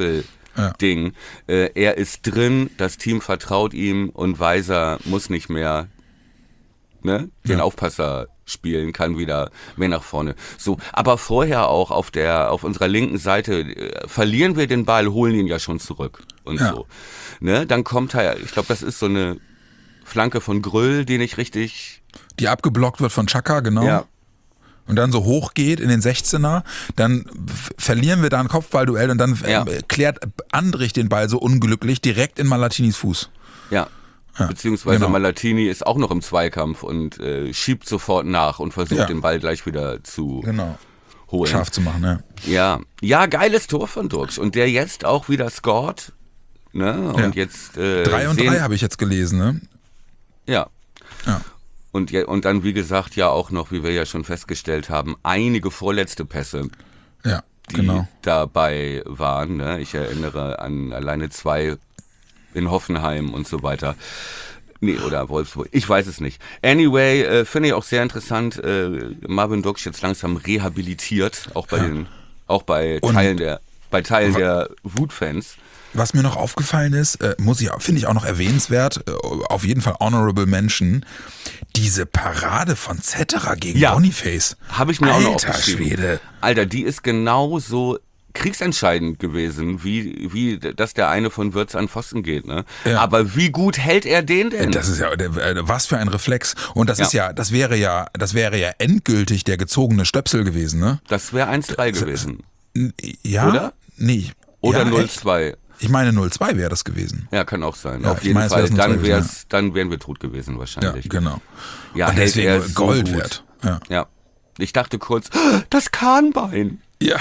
Ja. Ding. Äh, er ist drin, das Team vertraut ihm und Weiser muss nicht mehr ne, den ja. Aufpasser spielen, kann wieder mehr nach vorne. So, aber vorher auch auf der auf unserer linken Seite äh, verlieren wir den Ball, holen ihn ja schon zurück und ja. so. Ne, dann kommt er, ich glaube, das ist so eine Flanke von Gröll, die nicht richtig... Die abgeblockt wird von Xhaka, genau. Ja. Und dann so hoch geht in den sechzehner, dann f- verlieren wir da ein Kopfballduell und dann ja. äh, klärt Andrich den Ball so unglücklich direkt in Malatinis Fuß. Ja, ja beziehungsweise genau. Malatini ist auch noch im Zweikampf und äh, schiebt sofort nach und versucht ja. den Ball gleich wieder zu genau. holen. Scharf zu machen, ja. Ja, ja geiles Tor von Dux und der jetzt auch wieder scored. Ne? Und ja. jetzt äh, drei und drei habe ich jetzt gelesen, ne? Ja. Ja. Und, und dann, wie gesagt, ja auch noch, wie wir ja schon festgestellt haben, einige vorletzte Pässe, ja, die genau. dabei waren. Ne? Ich erinnere an alleine zwei in Hoffenheim und so weiter. Nee, oder Wolfsburg. Ich weiß es nicht. Anyway, äh, finde ich auch sehr interessant, äh, Marvin Dux jetzt langsam rehabilitiert, auch bei ja. den, auch bei und Teilen der, bei Teilen der Wutfans. Was mir noch aufgefallen ist, äh, muss ich, finde ich auch noch erwähnenswert, äh, auf jeden Fall Honorable Mention, diese Parade von Zetterer gegen ja. Boniface. Habe ich mir Alter, auch noch aufgeschrieben. Schwede. Alter, die ist genauso kriegsentscheidend gewesen, wie, wie dass der eine von Wirtz an Pfosten geht. Ne? Ja. Aber wie gut hält er den denn? Das ist ja, was für ein Reflex. Und das ja. ist ja, das wäre ja, das wäre ja endgültig der gezogene Stöpsel gewesen, ne? Das wäre eins drei gewesen. Ja? Oder? Nee. Oder ja, null zwei. Ich meine null zwei wäre das gewesen. Ja, kann auch sein. Ja, auf jeden meine, Fall. Dann, wär's, ja. dann wären wir tot gewesen wahrscheinlich. Ja, genau. Ja, und deswegen er so Gold gut. wert. Ja. ja. Ich dachte kurz, das Kahnbein. Ja.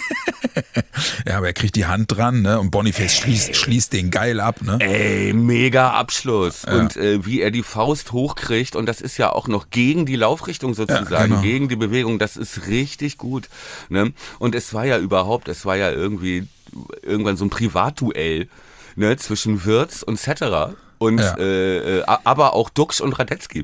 Ja, aber er kriegt die Hand dran, ne? Und Boniface schließt, schließt den geil ab, ne? Ey, mega Abschluss. Ja. Und äh, wie er die Faust hochkriegt, und das ist ja auch noch gegen die Laufrichtung sozusagen, ja, genau. gegen die Bewegung, das ist richtig gut. Ne? Und es war ja überhaupt, es war ja irgendwie irgendwann so ein Privatduell, ne, zwischen Wirtz und Zetterer. Und ja. äh, aber auch Dux und Radetzky.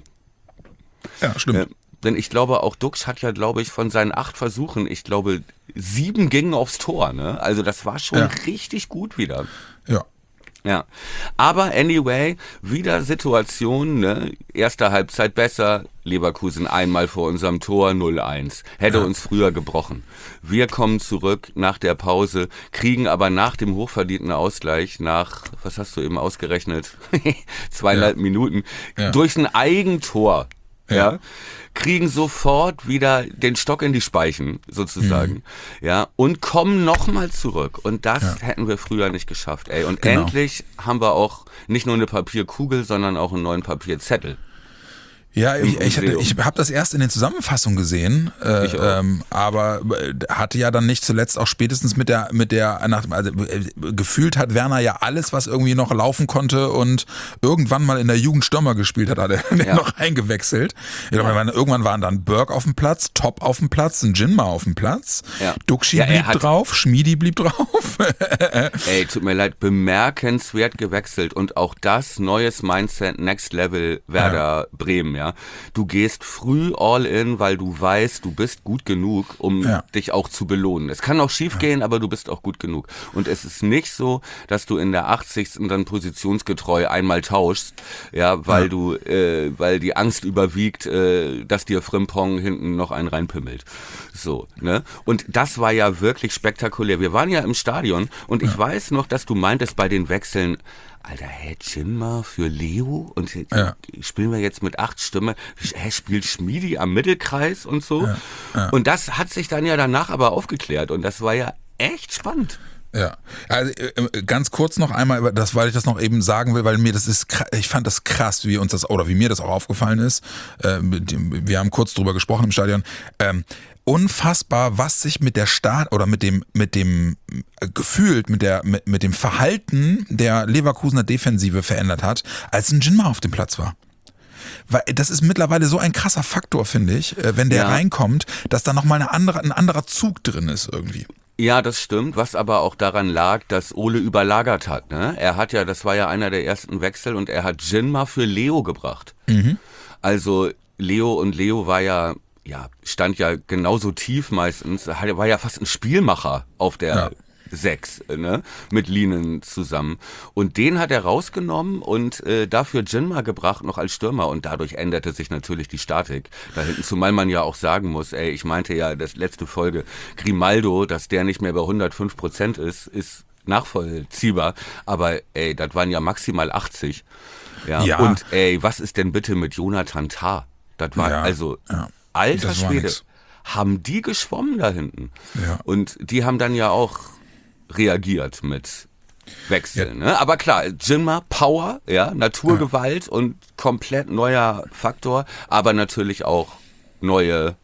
Ja, stimmt. Äh, denn ich glaube, auch Dux hat ja, glaube ich, von seinen acht Versuchen, ich glaube, sieben gingen aufs Tor. Ne? Also das war schon ja. richtig gut wieder. Ja. Ja. Aber anyway, wieder Situation, ne? Erste Halbzeit besser, Leverkusen einmal vor unserem Tor, null eins. Hätte ja. uns früher gebrochen. Wir kommen zurück nach der Pause, kriegen aber nach dem hochverdienten Ausgleich, nach, was hast du eben ausgerechnet, zweieinhalb ja. Minuten, ja. durch ein Eigentor, ja. ja, kriegen sofort wieder den Stock in die Speichen, sozusagen, mhm. ja, und kommen nochmal zurück. Und das ja. hätten wir früher nicht geschafft, ey. Und genau. endlich haben wir auch nicht nur eine Papierkugel, sondern auch einen neuen Papierzettel. Ja, ich, ich, ich habe das erst in den Zusammenfassungen gesehen, äh, ähm, aber hatte ja dann nicht zuletzt auch spätestens mit der, mit der, nach, also äh, gefühlt hat Werner ja alles, was irgendwie noch laufen konnte und irgendwann mal in der Jugend Stürmer gespielt hat, hat er ja. noch eingewechselt. Ich glaube, ja. irgendwann waren dann Burke auf dem Platz, Top auf dem Platz, ein Jinma auf dem Platz, ja. Duxi ja, blieb drauf, Schmiedi blieb drauf. Ey, tut mir leid, bemerkenswert gewechselt und auch das neues Mindset, Next Level Werder ja. Bremen, ja. Ja. Du gehst früh all in, weil du weißt, du bist gut genug, um ja. dich auch zu belohnen. Es kann auch schief gehen, ja. aber du bist auch gut genug. Und es ist nicht so, dass du in der achtzigsten dann positionsgetreu einmal tauschst, ja, weil ja. du, äh, weil die Angst überwiegt, äh, dass dir Frimpong hinten noch einen reinpimmelt. So, ne? Und das war ja wirklich spektakulär. Wir waren ja im Stadion und ja. ich weiß noch, dass du meintest bei den Wechseln, Alter, hä, Jinma für Leo? Und ja. spielen wir jetzt mit acht Stimmen? Hä, spielt Schmiedi am Mittelkreis und so? Ja. Ja. Und das hat sich dann ja danach aber aufgeklärt. Und das war ja echt spannend. Ja, also ganz kurz noch einmal, das, weil ich das noch eben sagen will, weil mir das ist, ich fand das krass, wie uns das, oder wie mir das auch aufgefallen ist. Wir haben kurz drüber gesprochen im Stadion. Unfassbar, was sich mit der Start oder mit dem mit dem gefühlt mit der mit, mit dem Verhalten der Leverkusener Defensive verändert hat, als ein Jinma auf dem Platz war. Weil das ist mittlerweile so ein krasser Faktor, finde ich, wenn der ja. reinkommt, dass da nochmal eine andere, ein anderer Zug drin ist irgendwie. Ja, das stimmt, was aber auch daran lag, dass Ole überlagert hat. Ne? Er hat ja, das war ja einer der ersten Wechsel und er hat Jinma für Leo gebracht. Mhm. Also Leo und Leo war ja Ja, stand ja genauso tief meistens, war ja fast ein Spielmacher auf der, sechs, ne? Mit Linen zusammen. Und den hat er rausgenommen und äh, dafür Jinma gebracht, noch als Stürmer. Und dadurch änderte sich natürlich die Statik da hinten. Zumal man ja auch sagen muss, ey, ich meinte ja, das letzte Folge, Grimaldo, dass der nicht mehr bei hundertfünf Prozent ist, ist nachvollziehbar. Aber ey, das waren ja maximal achtzig. Ja. Ja. Und ey, was ist denn bitte mit Jonathan Tah? Das war Ja, also, ja. alter Das war Schwede, nix. haben die geschwommen da hinten. Ja. Und die haben dann ja auch reagiert mit Wechseln. Ja. Ne? Aber klar, Jinma, Power, ja, Naturgewalt ja. und komplett neuer Faktor, aber natürlich auch neue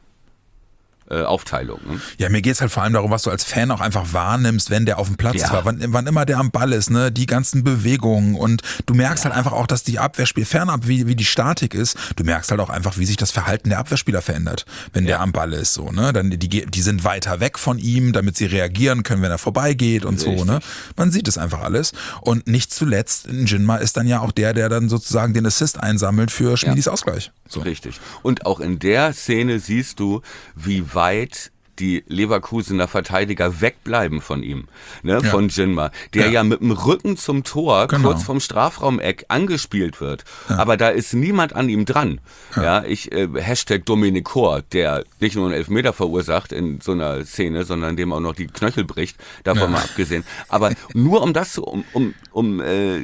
äh, Aufteilung. Ne? Ja, mir geht's halt vor allem darum, was du als Fan auch einfach wahrnimmst, wenn der auf dem Platz Ja. war, wann, wann immer der am Ball ist, ne, die ganzen Bewegungen und du merkst Ja. halt einfach auch, dass die Abwehrspiel, fernab wie, wie die Statik ist, du merkst halt auch einfach, wie sich das Verhalten der Abwehrspieler verändert, wenn Ja. der am Ball ist, so, ne, dann die, die sind weiter weg von ihm, damit sie reagieren können, wenn er vorbeigeht und Richtig. so, ne, man sieht es einfach alles und nicht zuletzt, Jinma ist dann ja auch der, der dann sozusagen den Assist einsammelt für Schmiedis Ja. Ausgleich. So. Richtig. Und auch in der Szene siehst du, wie weit die Leverkusener Verteidiger wegbleiben von ihm, ne, Ja. von Jinma, der ja. Ja. mit dem Rücken zum Tor Genau. kurz vom Strafraumeck angespielt wird. Aber da ist niemand an ihm dran. Ja, Ja. ich, äh, Hashtag Dominik Kor, der nicht nur einen Elfmeter verursacht in so einer Szene, sondern dem auch noch die Knöchel bricht, davon Ja. mal abgesehen. Aber nur um das zu, um, um, um, äh,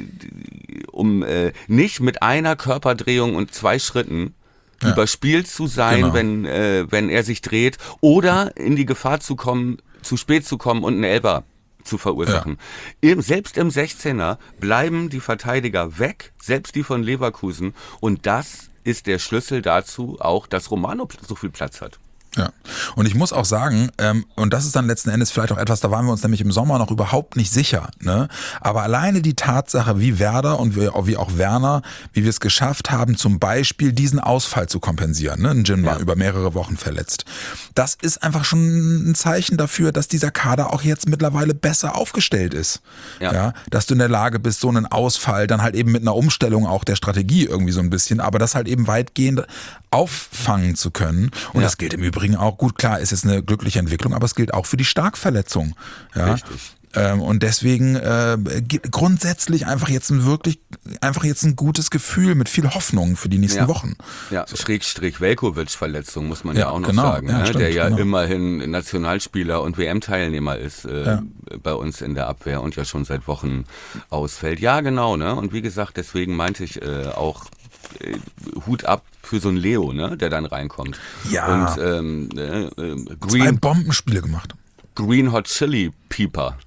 um äh, nicht mit einer Körperdrehung und zwei Schritten Ja. überspielt zu sein, Genau. wenn, äh, wenn er sich dreht oder in die Gefahr zu kommen, zu spät zu kommen und einen Elfer zu verursachen. Im, selbst im sechzehner bleiben die Verteidiger weg, selbst die von Leverkusen, und das ist der Schlüssel dazu auch, dass Romano so viel Platz hat. Ja, und ich muss auch sagen, ähm, und das ist dann letzten Endes vielleicht auch etwas, da waren wir uns nämlich im Sommer noch überhaupt nicht sicher, ne? Aber alleine die Tatsache, wie Werder und wie, wie auch Werner, wie wir es geschafft haben, zum Beispiel diesen Ausfall zu kompensieren, ne? Ein Jin war Ja. über mehrere Wochen verletzt. Das ist einfach schon ein Zeichen dafür, dass dieser Kader auch jetzt mittlerweile besser aufgestellt ist. Ja. Ja, dass du in der Lage bist, so einen Ausfall dann halt eben mit einer Umstellung auch der Strategie irgendwie so ein bisschen, aber das halt eben weitgehend auffangen zu können. Und Ja. das gilt im Übrigen auch, gut, klar, es ist eine glückliche Entwicklung, aber es gilt auch für die Starkverletzung. Ja? Richtig. Ähm, und deswegen äh, gibt grundsätzlich einfach jetzt ein wirklich, einfach jetzt ein gutes Gefühl mit viel Hoffnung für die nächsten Ja. Wochen. Ja, Schrägstrich Velkovic-Verletzung, muss man ja, Ja, auch noch genau. sagen, Ja, ne? stimmt, der ja genau. immerhin Nationalspieler und W M-Teilnehmer ist äh, Ja. bei uns in der Abwehr und ja schon seit Wochen ausfällt. Ja, genau, ne? Und wie gesagt, deswegen meinte ich äh, auch äh, Hut ab für so einen Leo, ne? Der dann reinkommt. Ja. Und ähm, äh, äh, Zwei Green, Bombenspiele gemacht. Green Hot Chili Pieper.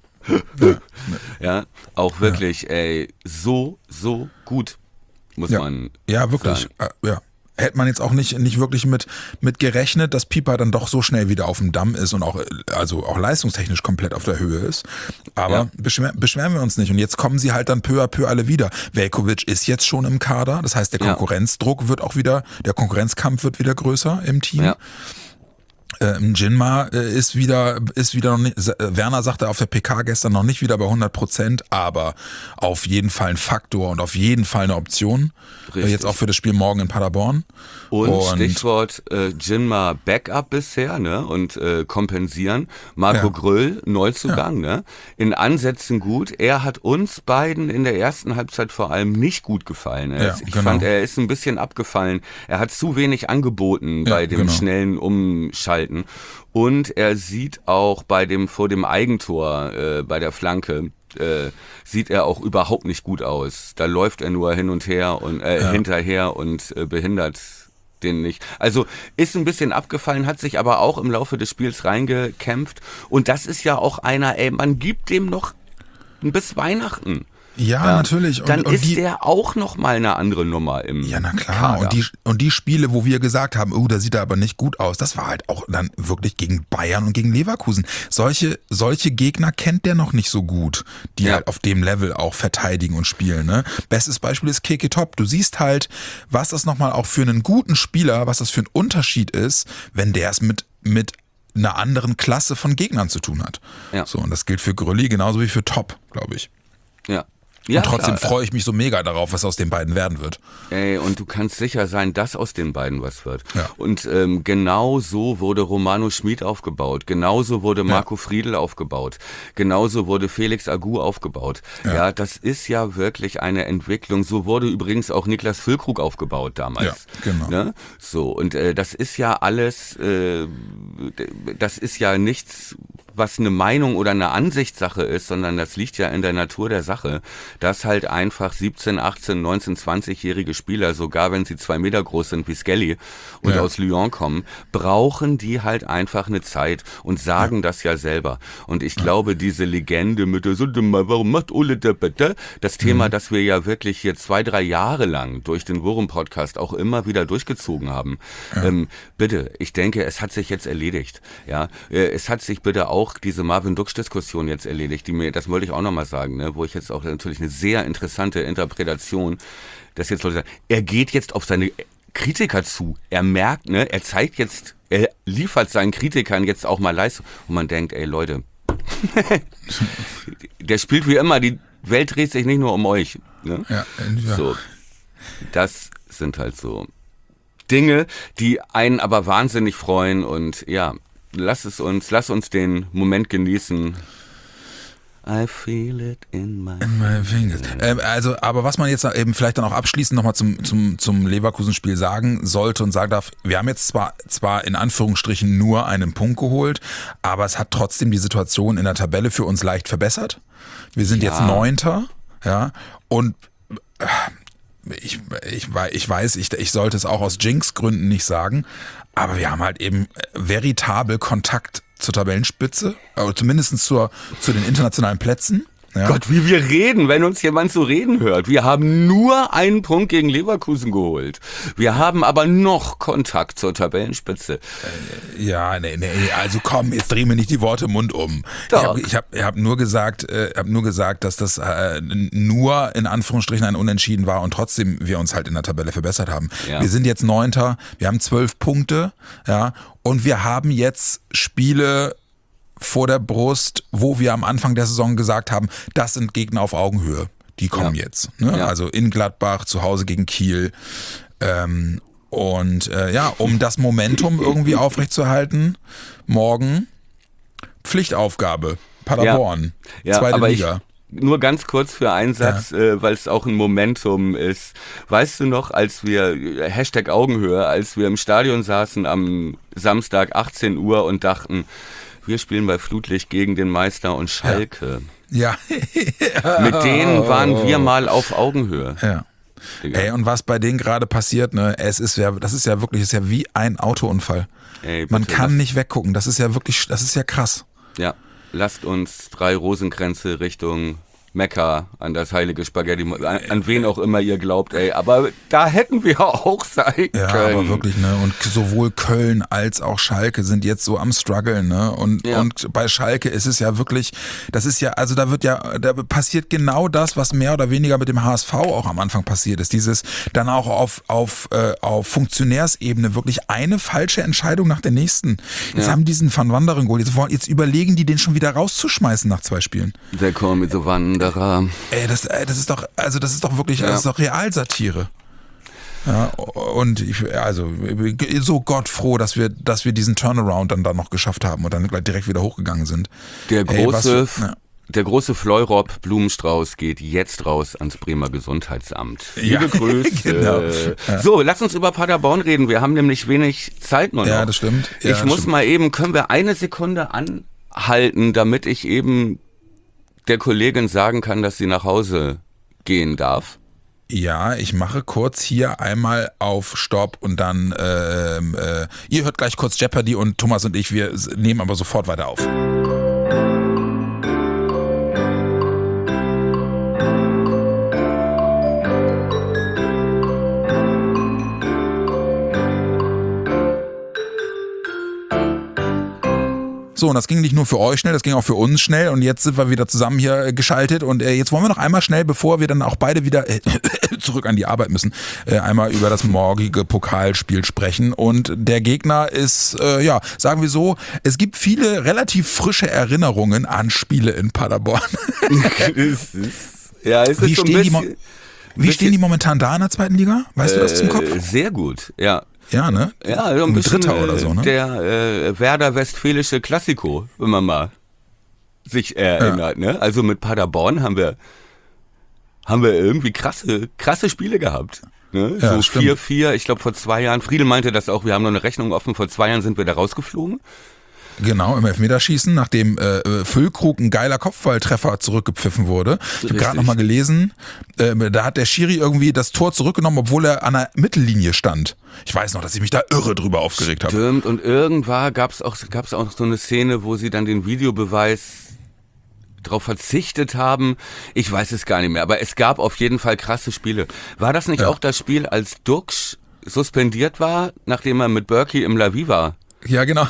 Ja, auch wirklich, ey, so, so gut, muss Ja, man ja wirklich. sagen. Äh, ja. Hätte man jetzt auch nicht, nicht wirklich mit, mit gerechnet, dass Pieper dann doch so schnell wieder auf dem Damm ist und auch, äh, also auch leistungstechnisch komplett auf der Höhe ist. Aber Ja. beschwer, beschweren wir uns nicht. Und jetzt kommen sie halt dann peu à peu alle wieder. Velkovic ist jetzt schon im Kader. Das heißt, der Ja. Konkurrenzdruck wird auch wieder, der Konkurrenzkampf wird wieder größer im Team. Ja. Ähm, Jinma äh, ist wieder, ist wieder noch nicht, äh, Werner sagte auf der P K gestern noch nicht wieder bei hundert Prozent, aber auf jeden Fall ein Faktor und auf jeden Fall eine Option. Äh, Richtig. jetzt auch für das Spiel morgen in Paderborn. Und, Und- Stichwort äh, Jinma Backup bisher, ne? Und äh, kompensieren. Marco Ja. Gröll, Neuzugang, ne? In Ansätzen gut. Er hat uns beiden in der ersten Halbzeit vor allem nicht gut gefallen. Er Ja, ist, ich genau. fand, er ist ein bisschen abgefallen. Er hat zu wenig angeboten Ja, bei dem genau. schnellen Umschalten. Und er sieht auch bei dem vor dem Eigentor, äh, bei der Flanke, äh, sieht er auch überhaupt nicht gut aus. Da läuft er nur hin und her und äh, Ja. hinterher und äh, behindert den nicht. Also ist ein bisschen abgefallen, hat sich aber auch im Laufe des Spiels reingekämpft. Und das ist ja auch einer, ey, man gibt dem noch bis Weihnachten. Ja, natürlich. Und, Dann und ist die, der auch noch mal eine andere Nummer im ja, na klar. Kader. Und die, und die Spiele, wo wir gesagt haben, oh, da sieht er aber nicht gut aus, das war halt auch dann wirklich gegen Bayern und gegen Leverkusen. Solche, solche Gegner kennt der noch nicht so gut, die Ja. halt auf dem Level auch verteidigen und spielen. Ne? Bestes Beispiel ist Keke Top. Du siehst halt, was das nochmal auch für einen guten Spieler, was das für ein Unterschied ist, wenn der es mit, mit einer anderen Klasse von Gegnern zu tun hat. Ja. So, und das gilt für Grölli genauso wie für Top, glaube ich. Ja. Ja, und trotzdem freue ich mich so mega darauf, was aus den beiden werden wird. Ey, und du kannst sicher sein, dass aus den beiden was wird. Ja. Und ähm, genau so wurde Romano Schmid aufgebaut. Genauso wurde Marco ja. Friedl aufgebaut. Genauso wurde Felix Agu aufgebaut. Ja. ja, das ist ja wirklich eine Entwicklung. So wurde übrigens auch Niklas Füllkrug aufgebaut damals. Ja, genau. Ne? So, und äh, das ist ja alles, äh, das ist ja nichts, was eine Meinung oder eine Ansichtssache ist, sondern das liegt ja in der Natur der Sache, dass halt einfach siebzehn, achtzehn, neunzehn, zwanzigjährige Spieler, sogar wenn sie zwei Meter groß sind wie Skelly und ja. aus Lyon kommen, brauchen die halt einfach eine Zeit und sagen ja. das ja selber. Und ich ja. glaube, diese Legende mit der warum macht Ole der bitte? Das Thema, mhm. das wir ja wirklich hier zwei, drei Jahre lang durch den Wurm-Podcast auch immer wieder durchgezogen haben. Ja. Ähm, bitte, ich denke, es hat sich jetzt erledigt. Ja, es hat sich bitte auch diese Marvin-Duksch-Diskussion jetzt erledigt, die mir, das wollte ich auch nochmal sagen, ne, wo ich jetzt auch natürlich eine sehr interessante Interpretation, dass jetzt Leute sagen, er geht jetzt auf seine Kritiker zu, er merkt, ne, er zeigt jetzt, er liefert seinen Kritikern jetzt auch mal Leistung und man denkt, ey Leute, der spielt wie immer, die Welt dreht sich nicht nur um euch. Ne? Ja, ja. So, das sind halt so Dinge, die einen aber wahnsinnig freuen und ja, Lass es uns, lass uns den Moment genießen. I feel it in my, in my fingers. Ähm, also, aber was man jetzt eben vielleicht dann auch abschließend nochmal zum, zum, zum Leverkusen-Spiel sagen sollte und sagen darf, wir haben jetzt zwar, zwar in Anführungsstrichen nur einen Punkt geholt, aber es hat trotzdem die Situation in der Tabelle für uns leicht verbessert. Wir sind ja. jetzt Neunter, ja, und ich, ich, ich weiß, ich, ich sollte es auch aus Jinx-Gründen nicht sagen, aber wir haben halt eben veritabel Kontakt zur Tabellenspitze, oder zumindest zur, zu den internationalen Plätzen. Ja. Gott, wie wir reden, wenn uns jemand so reden hört. Wir haben nur einen Punkt gegen Leverkusen geholt. Wir haben aber noch Kontakt zur Tabellenspitze. Äh, ja, nee, nee, also komm, jetzt drehen wir nicht die Worte im Mund um. Doch. Ich habe ich hab, hab nur gesagt, äh, hab nur gesagt, dass das äh, nur in Anführungsstrichen ein Unentschieden war und trotzdem wir uns halt in der Tabelle verbessert haben. Ja. Wir sind jetzt Neunter, wir haben zwölf Punkte, ja, und wir haben jetzt Spiele vor der Brust, wo wir am Anfang der Saison gesagt haben, das sind Gegner auf Augenhöhe. Die kommen ja. jetzt. Ne? Ja. Also in Gladbach, zu Hause gegen Kiel. Ähm, und äh, ja, um das Momentum irgendwie aufrechtzuerhalten, morgen Pflichtaufgabe. Paderborn, ja. Ja, zweite aber Liga. Ich, nur ganz kurz für einen Satz, ja. äh, weil es auch ein Momentum ist. Weißt du noch, als wir, Hashtag Augenhöhe, als wir im Stadion saßen am Samstag achtzehn Uhr und dachten, wir spielen bei Flutlicht gegen den Meister und Schalke. Ja. ja. Mit denen waren wir mal auf Augenhöhe. Ja. Digga. Ey, und was bei denen gerade passiert, ne, es ist ja, das ist ja wirklich, ist ja wie ein Autounfall. Ey, bitte, Man kann nicht weggucken. Das ist ja wirklich, das ist ja krass. Ja. Lasst uns drei Rosenkränze Richtung Mekka, an das heilige Spaghetti, an, an wen auch immer ihr glaubt, ey, aber da hätten wir auch sein ja, können. Ja, aber wirklich, ne, und sowohl Köln als auch Schalke sind jetzt so am struggeln, ne, und, ja. und bei Schalke ist es ja wirklich, das ist ja, also da wird ja, da passiert genau das, was mehr oder weniger mit dem H S V auch am Anfang passiert ist, dieses dann auch auf, auf, äh, auf Funktionärsebene wirklich eine falsche Entscheidung nach der nächsten. Jetzt ja. haben diesen Van Wanderen geholt, jetzt, jetzt überlegen die den schon wieder rauszuschmeißen nach zwei Spielen. Der kommt mit so Wanderer. Ey, das, ey, das ist doch, also das ist doch wirklich, ja. das ist doch Realsatire. Ja, und ich, also so gottfroh, dass wir, dass wir diesen Turnaround dann da noch geschafft haben und dann gleich direkt wieder hochgegangen sind. Der große, ey, was, ja. der große Fleurop Blumenstrauß geht jetzt raus ans Bremer Gesundheitsamt. Ja, Liebe Grüße. genau. Ja. So, lass uns über Paderborn reden. Wir haben nämlich wenig Zeit nur noch. Ja, das stimmt. Ja, ich das muss stimmt. mal eben, können wir eine Sekunde anhalten, damit ich eben der Kollegin sagen kann, dass sie nach Hause gehen darf? Ja, ich mache kurz hier einmal auf Stopp und dann, äh, äh, ihr hört gleich kurz Jeopardy und Thomas und ich, wir nehmen aber sofort weiter auf. So, und das ging nicht nur für euch schnell, das ging auch für uns schnell und jetzt sind wir wieder zusammen hier geschaltet und äh, jetzt wollen wir noch einmal schnell, bevor wir dann auch beide wieder äh, zurück an die Arbeit müssen, äh, einmal über das morgige Pokalspiel sprechen und der Gegner ist, äh, ja, sagen wir so, es gibt viele relativ frische Erinnerungen an Spiele in Paderborn. Ja, es wie ist so ein stehen, die, bisschen, Mo- wie stehen die momentan da in der zweiten Liga? Weißt du das aus dem Kopf? Äh, sehr gut, ja. Ja, ne? Ja, so ein bisschen Dritter oder so, ne? Der äh, Werder-Westfälische Klassiko, wenn man mal sich erinnert, ja. ne? Also mit Paderborn haben wir haben wir irgendwie krasse krasse Spiele gehabt. Ne? Ja, so stimmt. vier vier, ich glaube vor zwei Jahren. Friedel meinte das auch, wir haben noch eine Rechnung offen, vor zwei Jahren sind wir da rausgeflogen. Genau, im Elfmeterschießen, nachdem äh, Füllkrug ein geiler Kopfballtreffer zurückgepfiffen wurde. Ich habe gerade nochmal gelesen, äh, da hat der Schiri irgendwie das Tor zurückgenommen, obwohl er an der Mittellinie stand. Ich weiß noch, dass ich mich da irre drüber aufgeregt habe. Stimmt, und irgendwann gab es auch, gab's auch so eine Szene, wo sie dann den Videobeweis drauf verzichtet haben. Ich weiß es gar nicht mehr, aber es gab auf jeden Fall krasse Spiele. War das nicht Ja. auch das Spiel, als Duxch suspendiert war, nachdem er mit Berkey im La Vie war? Ja, genau.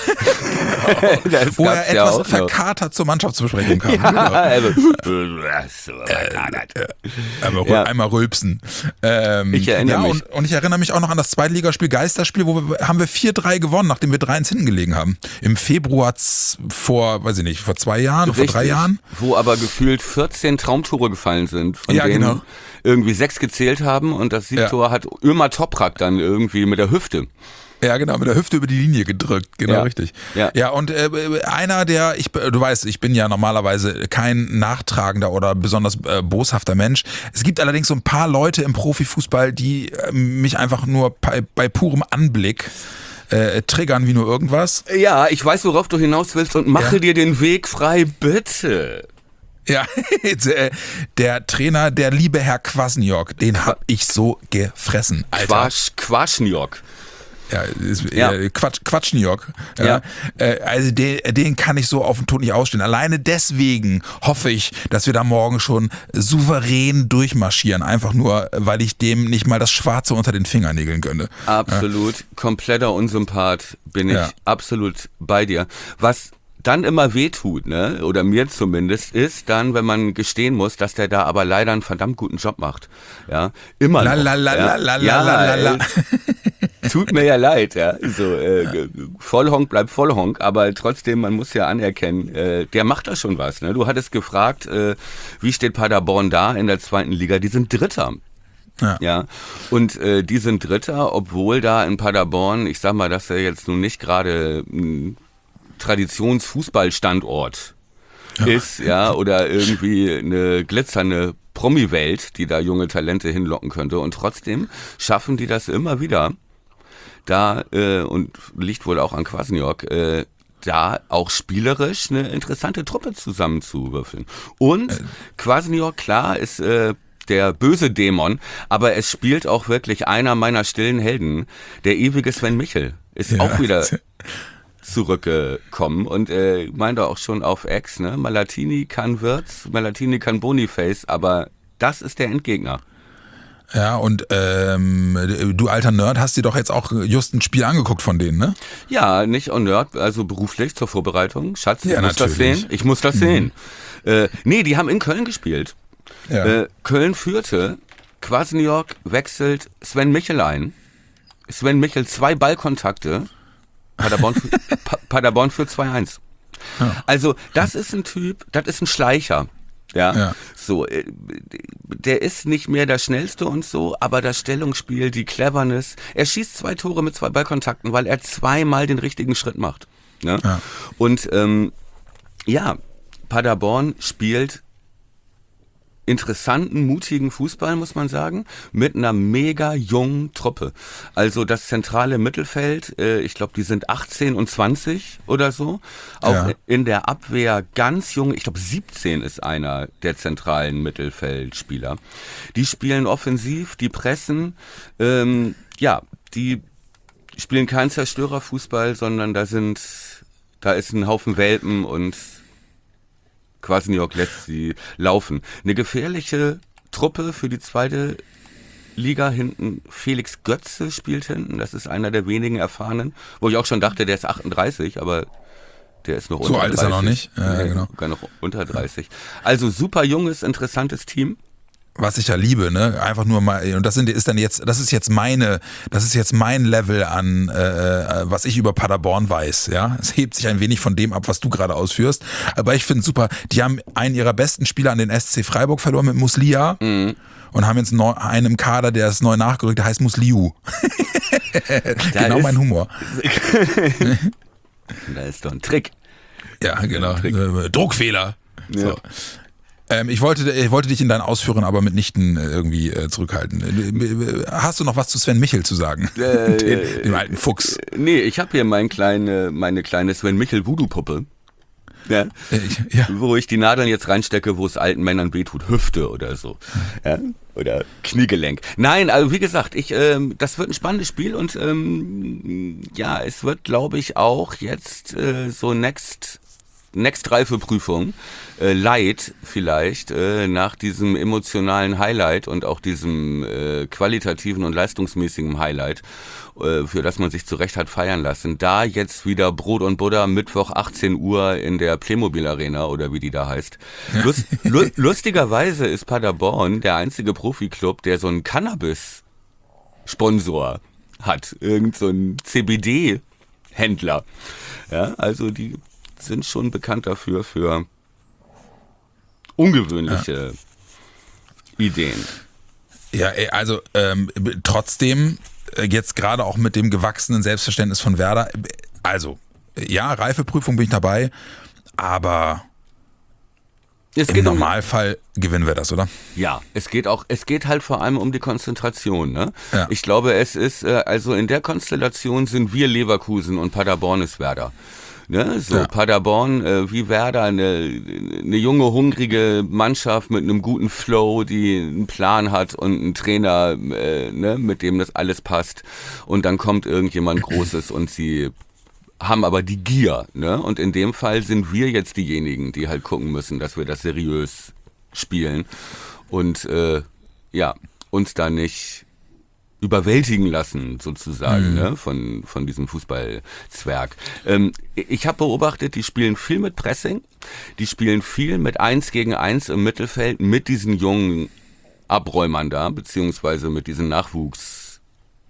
Das Wo er gab's etwas ja auch noch. verkatert zur Mannschaftsbesprechung kam. Ja, Genau. also, so verkatert. Einmal, Ja. einmal rülpsen. Ähm, Ich erinnere ja, mich. Und, und ich erinnere mich auch noch an das Zweitligaspiel Geisterspiel, wo wir, haben wir vier drei gewonnen, nachdem wir drei eins hinten gelegen haben. Im Februar z- vor, weiß ich nicht, vor zwei Jahren, vor drei Richtig, Jahren. Wo aber gefühlt vierzehn Traumtore gefallen sind, von Ja, denen genau. irgendwie sechs gezählt haben und das Siegtor Ja. hat Ömer Toprak dann irgendwie mit der Hüfte. Ja, genau, mit der Hüfte über die Linie gedrückt, genau, Ja. richtig. Ja. ja und äh, einer, der, ich, du weißt, ich bin ja normalerweise kein nachtragender oder besonders äh, boshafter Mensch. Es gibt allerdings so ein paar Leute im Profifußball, die äh, mich einfach nur bei, bei purem Anblick äh, triggern wie nur irgendwas. Ja, ich weiß, worauf du hinaus willst und mache Ja. dir den Weg frei, bitte. Ja, jetzt, äh, der Trainer, der liebe Herr Kwasniok, den hab ich so gefressen, Alter. Quasch, Quaschniok. Ja, ist, Ja. Äh, Quatsch, Quatschniok. Ja. Ja. Äh, also den, den kann ich so auf den Tod nicht ausstehen. Alleine deswegen hoffe ich, dass wir da morgen schon souverän durchmarschieren. Einfach nur, weil ich dem nicht mal das Schwarze unter den Fingernägeln gönne. Absolut, kompletter Unsympath bin ich Ja. absolut bei dir. Was dann immer wehtut, ne, oder mir zumindest, ist dann, wenn man gestehen muss, dass der da aber leider einen verdammt guten Job macht. Ja, immer La noch. la la ja. la la ja, la la la. äh, Tut mir ja leid, ja. So, äh, Vollhonk bleibt Vollhonk, aber trotzdem, man muss ja anerkennen, äh, der macht da schon was. Ne? Du hattest gefragt, äh, wie steht Paderborn da in der zweiten Liga? Die sind Dritter. Ja. Ja, und äh, die sind Dritter, obwohl da in Paderborn, ich sag mal, das ist ja jetzt nun nicht gerade ein Traditionsfußballstandort Ja. ist, ja, oder irgendwie eine glitzernde Promi-Welt, die da junge Talente hinlocken könnte. Und trotzdem schaffen die das immer wieder, da, äh, und liegt wohl auch an Kwasniok, äh, da auch spielerisch eine interessante Truppe zusammenzuwürfeln. Und äh. Kwasniok, klar, ist äh, der böse Dämon, aber es spielt auch wirklich einer meiner stillen Helden, der ewige Sven Michel, ist Ja. auch wieder zurückgekommen und äh, meinte auch schon auf Ex, ne? Malatini kann Wirtz, Malatini kann Boniface, aber das ist der Endgegner. Ja, und ähm, du alter Nerd hast dir doch jetzt auch just ein Spiel angeguckt von denen, ne? Ja, nicht on Nerd, also beruflich zur Vorbereitung. Schatz, ich Ja, muss das natürlich. sehen. Ich muss das sehen. Äh, nee, die haben in Köln gespielt. Ja. Äh, Köln führte, Kwasniok wechselt Sven Michel ein. Sven Michel zwei Ballkontakte. Paderborn, fü- pa- Paderborn führt zwei eins. Ja. Also das ist ein Typ, das ist ein Schleicher. Ja, Ja. so, äh, der ist nicht mehr der Schnellste und so, aber das Stellungsspiel, die Cleverness, er schießt zwei Tore mit zwei Ballkontakten, weil er zweimal den richtigen Schritt macht. Ne? Ja. Und ähm, ja, Paderborn spielt interessanten, mutigen Fußball, muss man sagen, mit einer mega jungen Truppe. Also das zentrale Mittelfeld, äh, ich glaube, die sind achtzehn und zwanzig oder so. Auch Ja. in der Abwehr ganz jung, ich glaube siebzehn ist einer der zentralen Mittelfeldspieler. Die spielen offensiv, die pressen, ähm, ja, die spielen keinen Zerstörerfußball, sondern da sind, da ist ein Haufen Welpen und Kwasniok lässt sie laufen. Eine gefährliche Truppe für die zweite Liga hinten. Felix Götze spielt hinten. Das ist einer der wenigen Erfahrenen. Wo ich auch schon dachte, der ist achtunddreißig, aber der ist noch So unter alt ist er noch nicht. Ja, Nee, genau. Sogar noch unter dreißig. Also super junges, interessantes Team. was ich ja liebe, ne, einfach nur mal, und das sind, ist dann jetzt, das ist jetzt meine, das ist jetzt mein Level an, äh, was ich über Paderborn weiß, ja. Es hebt sich ein wenig von dem ab, was du gerade ausführst, aber ich finde super, die haben einen ihrer besten Spieler an den S C Freiburg verloren mit Muslia mhm. und haben jetzt neu, einen im Kader, der ist neu nachgerückt, der heißt Musliu. Genau ist, mein Humor. Da ist doch ein Trick. Ja, genau. Trick. Druckfehler. Ja. So. Ähm, ich, wollte, ich wollte dich in deinen Ausführungen aber mitnichten irgendwie äh, zurückhalten. Hast du noch was zu Sven Michel zu sagen? Äh, dem, dem alten Fuchs. Nee, ich habe hier mein kleine, meine kleine Sven Michel Voodoo-Puppe. Ja, ich, ja. Wo ich die Nadeln jetzt reinstecke, wo es alten Männern wehtut, Hüfte oder so. Ja? Oder Kniegelenk. Nein, also wie gesagt, ich, ähm, das wird ein spannendes Spiel und ähm, ja, es wird, glaube ich, auch jetzt äh, so next... Next-Reife-Prüfung, äh, Light vielleicht, äh, nach diesem emotionalen Highlight und auch diesem äh, qualitativen und leistungsmäßigen Highlight, äh, für das man sich zu Recht hat feiern lassen, da jetzt wieder Brot und Butter, Mittwoch achtzehn Uhr in der Playmobil Arena oder wie die da heißt. Lust, lu- lustigerweise ist Paderborn der einzige Profiklub, der so einen Cannabis-Sponsor hat, irgend so ein C B D-Händler. Ja, also die sind schon bekannt dafür, für ungewöhnliche ja. Ideen. Ja, also ähm, trotzdem, jetzt gerade auch mit dem gewachsenen Selbstverständnis von Werder, also ja, Reifeprüfung bin ich dabei, aber es im Normalfall um, gewinnen wir das, oder? Ja, es geht auch, es geht halt vor allem um die Konzentration, ne? Ja. Ich glaube, es ist, also in der Konstellation sind wir Leverkusen und Paderborn ist Werder. Ne, so ja. Paderborn äh, wie Werder, eine, eine junge, hungrige Mannschaft mit einem guten Flow, die einen Plan hat und einen Trainer, äh, ne, mit dem das alles passt. Und dann kommt irgendjemand Großes und sie haben aber die Gier. Ne? Und in dem Fall sind wir jetzt diejenigen, die halt gucken müssen, dass wir das seriös spielen und äh, ja, uns da nicht überwältigen lassen, sozusagen, mhm. ne, von, von diesem Fußballzwerg. Ähm, ich habe beobachtet, die spielen viel mit Pressing, die spielen viel mit eins gegen eins im Mittelfeld, mit diesen jungen Abräumern da, beziehungsweise mit diesen Nachwuchs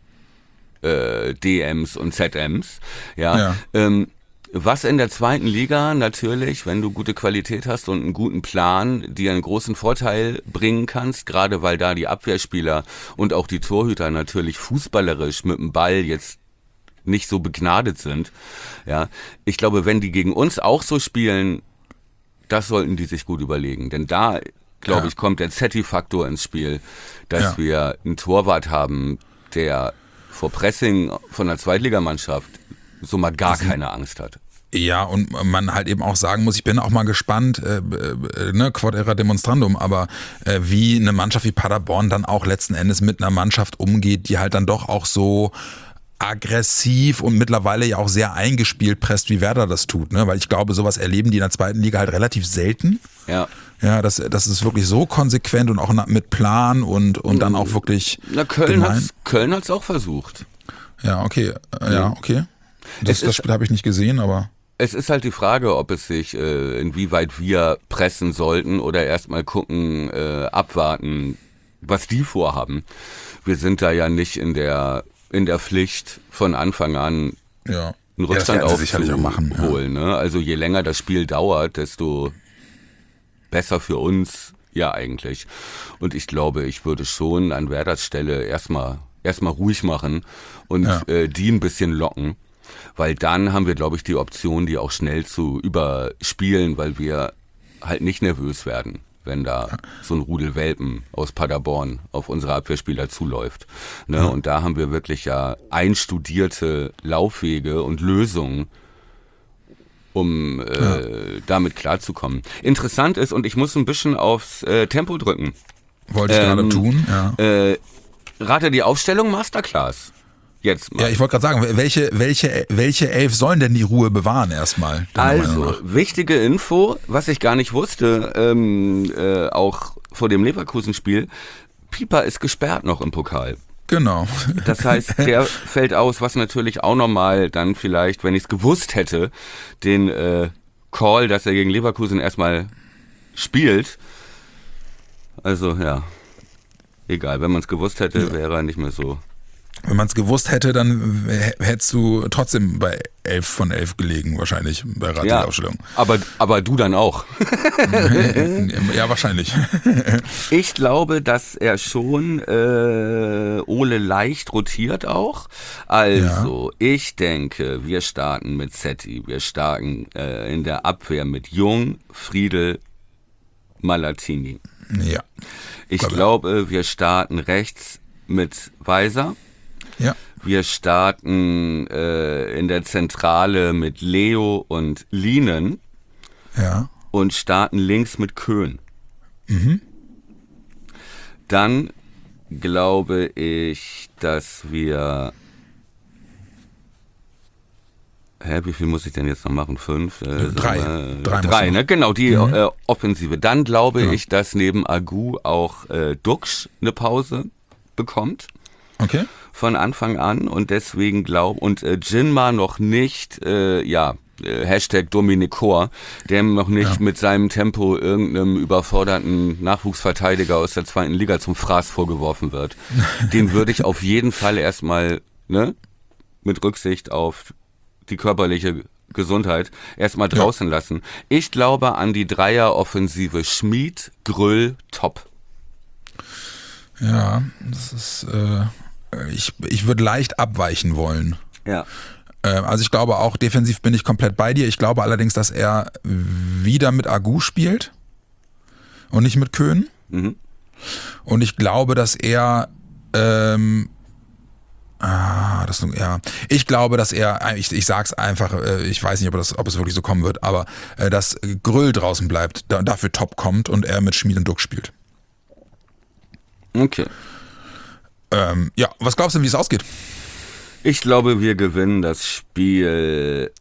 äh, D Ms und Z Ms. Ja, ja. Ähm, was in der zweiten Liga natürlich, wenn du gute Qualität hast und einen guten Plan, dir einen großen Vorteil bringen kannst, gerade weil da die Abwehrspieler und auch die Torhüter natürlich fußballerisch mit dem Ball jetzt nicht so begnadet sind. Ja, ich glaube, wenn die gegen uns auch so spielen, das sollten die sich gut überlegen, denn da, glaube ja. ich, kommt der Zetti-Faktor ins Spiel, dass ja. wir einen Torwart haben, der vor Pressing von der Zweitligamannschaft so mal gar keine Angst hat. Ja, und man halt eben auch sagen muss, ich bin auch mal gespannt, äh, äh, ne, quod era demonstrandum, aber äh, wie eine Mannschaft wie Paderborn dann auch letzten Endes mit einer Mannschaft umgeht, die halt dann doch auch so aggressiv und mittlerweile ja auch sehr eingespielt presst, wie Werder das tut, ne? Weil ich glaube, sowas erleben die in der zweiten Liga halt relativ selten. Ja. Ja, das, das ist wirklich so konsequent und auch mit Plan und, und dann auch wirklich. Na, Köln hat's, Köln hat's auch versucht. Ja, okay, ja, okay. Das, das Spiel habe ich nicht gesehen, aber... Es ist halt die Frage, ob es sich, äh, inwieweit wir pressen sollten oder erstmal gucken, äh, abwarten, was die vorhaben. Wir sind da ja nicht in der in der Pflicht von Anfang an ja. einen Rückstand ja, aufzuholen. Ja. Ne? Also je länger das Spiel dauert, desto besser für uns ja eigentlich. Und ich glaube, ich würde schon an Werders Stelle erstmal erstmal ruhig machen und ja. äh, die ein bisschen locken. Weil dann haben wir, glaube ich, die Option, die auch schnell zu überspielen, weil wir halt nicht nervös werden, wenn da so ein Rudel Welpen aus Paderborn auf unsere Abwehrspieler zuläuft. Ne? Ja. Und da haben wir wirklich ja einstudierte Laufwege und Lösungen, um äh, ja. damit klarzukommen. Interessant ist, und ich muss ein bisschen aufs äh, Tempo drücken. Wollte ich ähm, gerade tun, ja. Äh, rate die Aufstellung, Masterclass. Jetzt mal. Ja, ich wollte gerade sagen, welche, welche, welche Elf sollen denn die Ruhe bewahren erstmal? Also, wichtige Info, was ich gar nicht wusste, ähm, äh, auch vor dem Leverkusen-Spiel, Pieper ist gesperrt noch im Pokal. Genau. Das heißt, der fällt aus, was natürlich auch nochmal dann vielleicht, wenn ich es gewusst hätte, den äh, Call, dass er gegen Leverkusen erstmal spielt. Also, ja. egal. Wenn man es gewusst hätte, ja. wäre er nicht mehr so. Wenn man es gewusst hätte, dann hättest du trotzdem bei elf von elf gelegen, wahrscheinlich, bei Rat der Aufstellung. Aber, aber du dann auch. Ja, wahrscheinlich. Ich glaube, dass er schon äh, Ole leicht rotiert auch. Also, ja. ich denke, wir starten mit Zetti, wir starten äh, in der Abwehr mit Jung, Friedel, Malatini. Ja. Ich glaube, wir starten rechts mit Weiser. Ja. Wir starten äh, in der Zentrale mit Leo und Lienen. Ja. Und starten links mit Köhn. Mhm. Dann glaube ich, dass wir... Hä, wie viel muss ich denn jetzt noch machen? Fünf? Äh, drei. Äh, drei, drei ne? Genau, die mhm. äh, Offensive. Dann glaube ja. ich, dass neben Agu auch äh, Duxch eine Pause bekommt. Okay. Von Anfang an. Und deswegen glaube... Und äh, Jinma noch nicht, äh, ja... Hashtag Dominikor, der noch nicht ja. mit seinem Tempo irgendeinem überforderten Nachwuchsverteidiger aus der zweiten Liga zum Fraß vorgeworfen wird. Den würde ich auf jeden Fall erstmal, ne, mit Rücksicht auf die körperliche Gesundheit, erstmal draußen ja. lassen. Ich glaube an die Dreier-Offensive Schmid, Gröll, Top. Ja, das ist, äh, ich, ich würde leicht abweichen wollen. Ja. Also ich glaube auch, defensiv bin ich komplett bei dir. Ich glaube allerdings, dass er wieder mit Agu spielt und nicht mit Köhn. Mhm. Und ich glaube, dass er ähm, ah, das, ja, ich glaube, dass er, ich, ich sag's einfach, ich weiß nicht, ob, das, ob es wirklich so kommen wird, aber dass Gröll draußen bleibt, dafür Top kommt und er mit Schmid und Duck spielt. Okay. Ähm, ja, was glaubst du denn, wie es ausgeht? Ich glaube, wir gewinnen das Spiel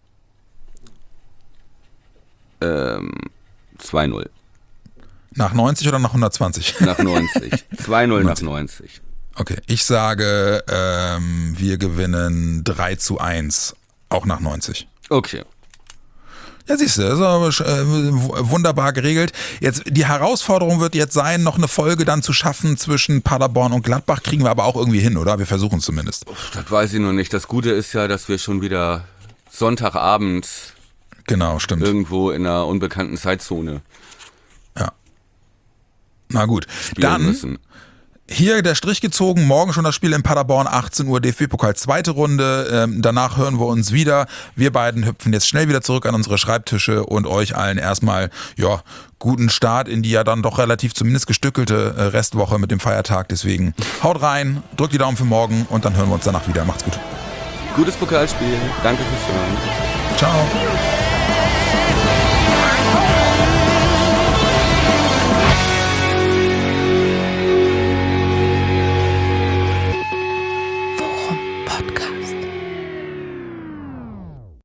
ähm, zwei null. Nach neunzig oder nach hundertzwanzig? Nach neunzig. zwei null nach neunzig. Okay, ich sage, ähm, wir gewinnen drei zu eins, auch nach neunzig. Okay. Ja, siehst du, das ist äh, wunderbar geregelt. Jetzt, die Herausforderung wird jetzt sein, noch eine Folge dann zu schaffen zwischen Paderborn und Gladbach. Kriegen wir aber auch irgendwie hin, oder? Wir versuchen es zumindest. Das weiß ich noch nicht. Das Gute ist ja, dass wir schon wieder Sonntagabend genau, stimmt. irgendwo in einer unbekannten Zeitzone ja. Na gut, spielen dann müssen. Hier der Strich gezogen, morgen schon das Spiel in Paderborn, achtzehn Uhr, D F B-Pokal, zweite Runde. Ähm, danach hören wir uns wieder. Wir beiden hüpfen jetzt schnell wieder zurück an unsere Schreibtische und euch allen erstmal, ja, guten Start in die ja dann doch relativ zumindest gestückelte äh, Restwoche mit dem Feiertag. Deswegen haut rein, drückt die Daumen für morgen und dann hören wir uns danach wieder. Macht's gut. Gutes Pokalspiel. Danke fürs Hören. Ciao.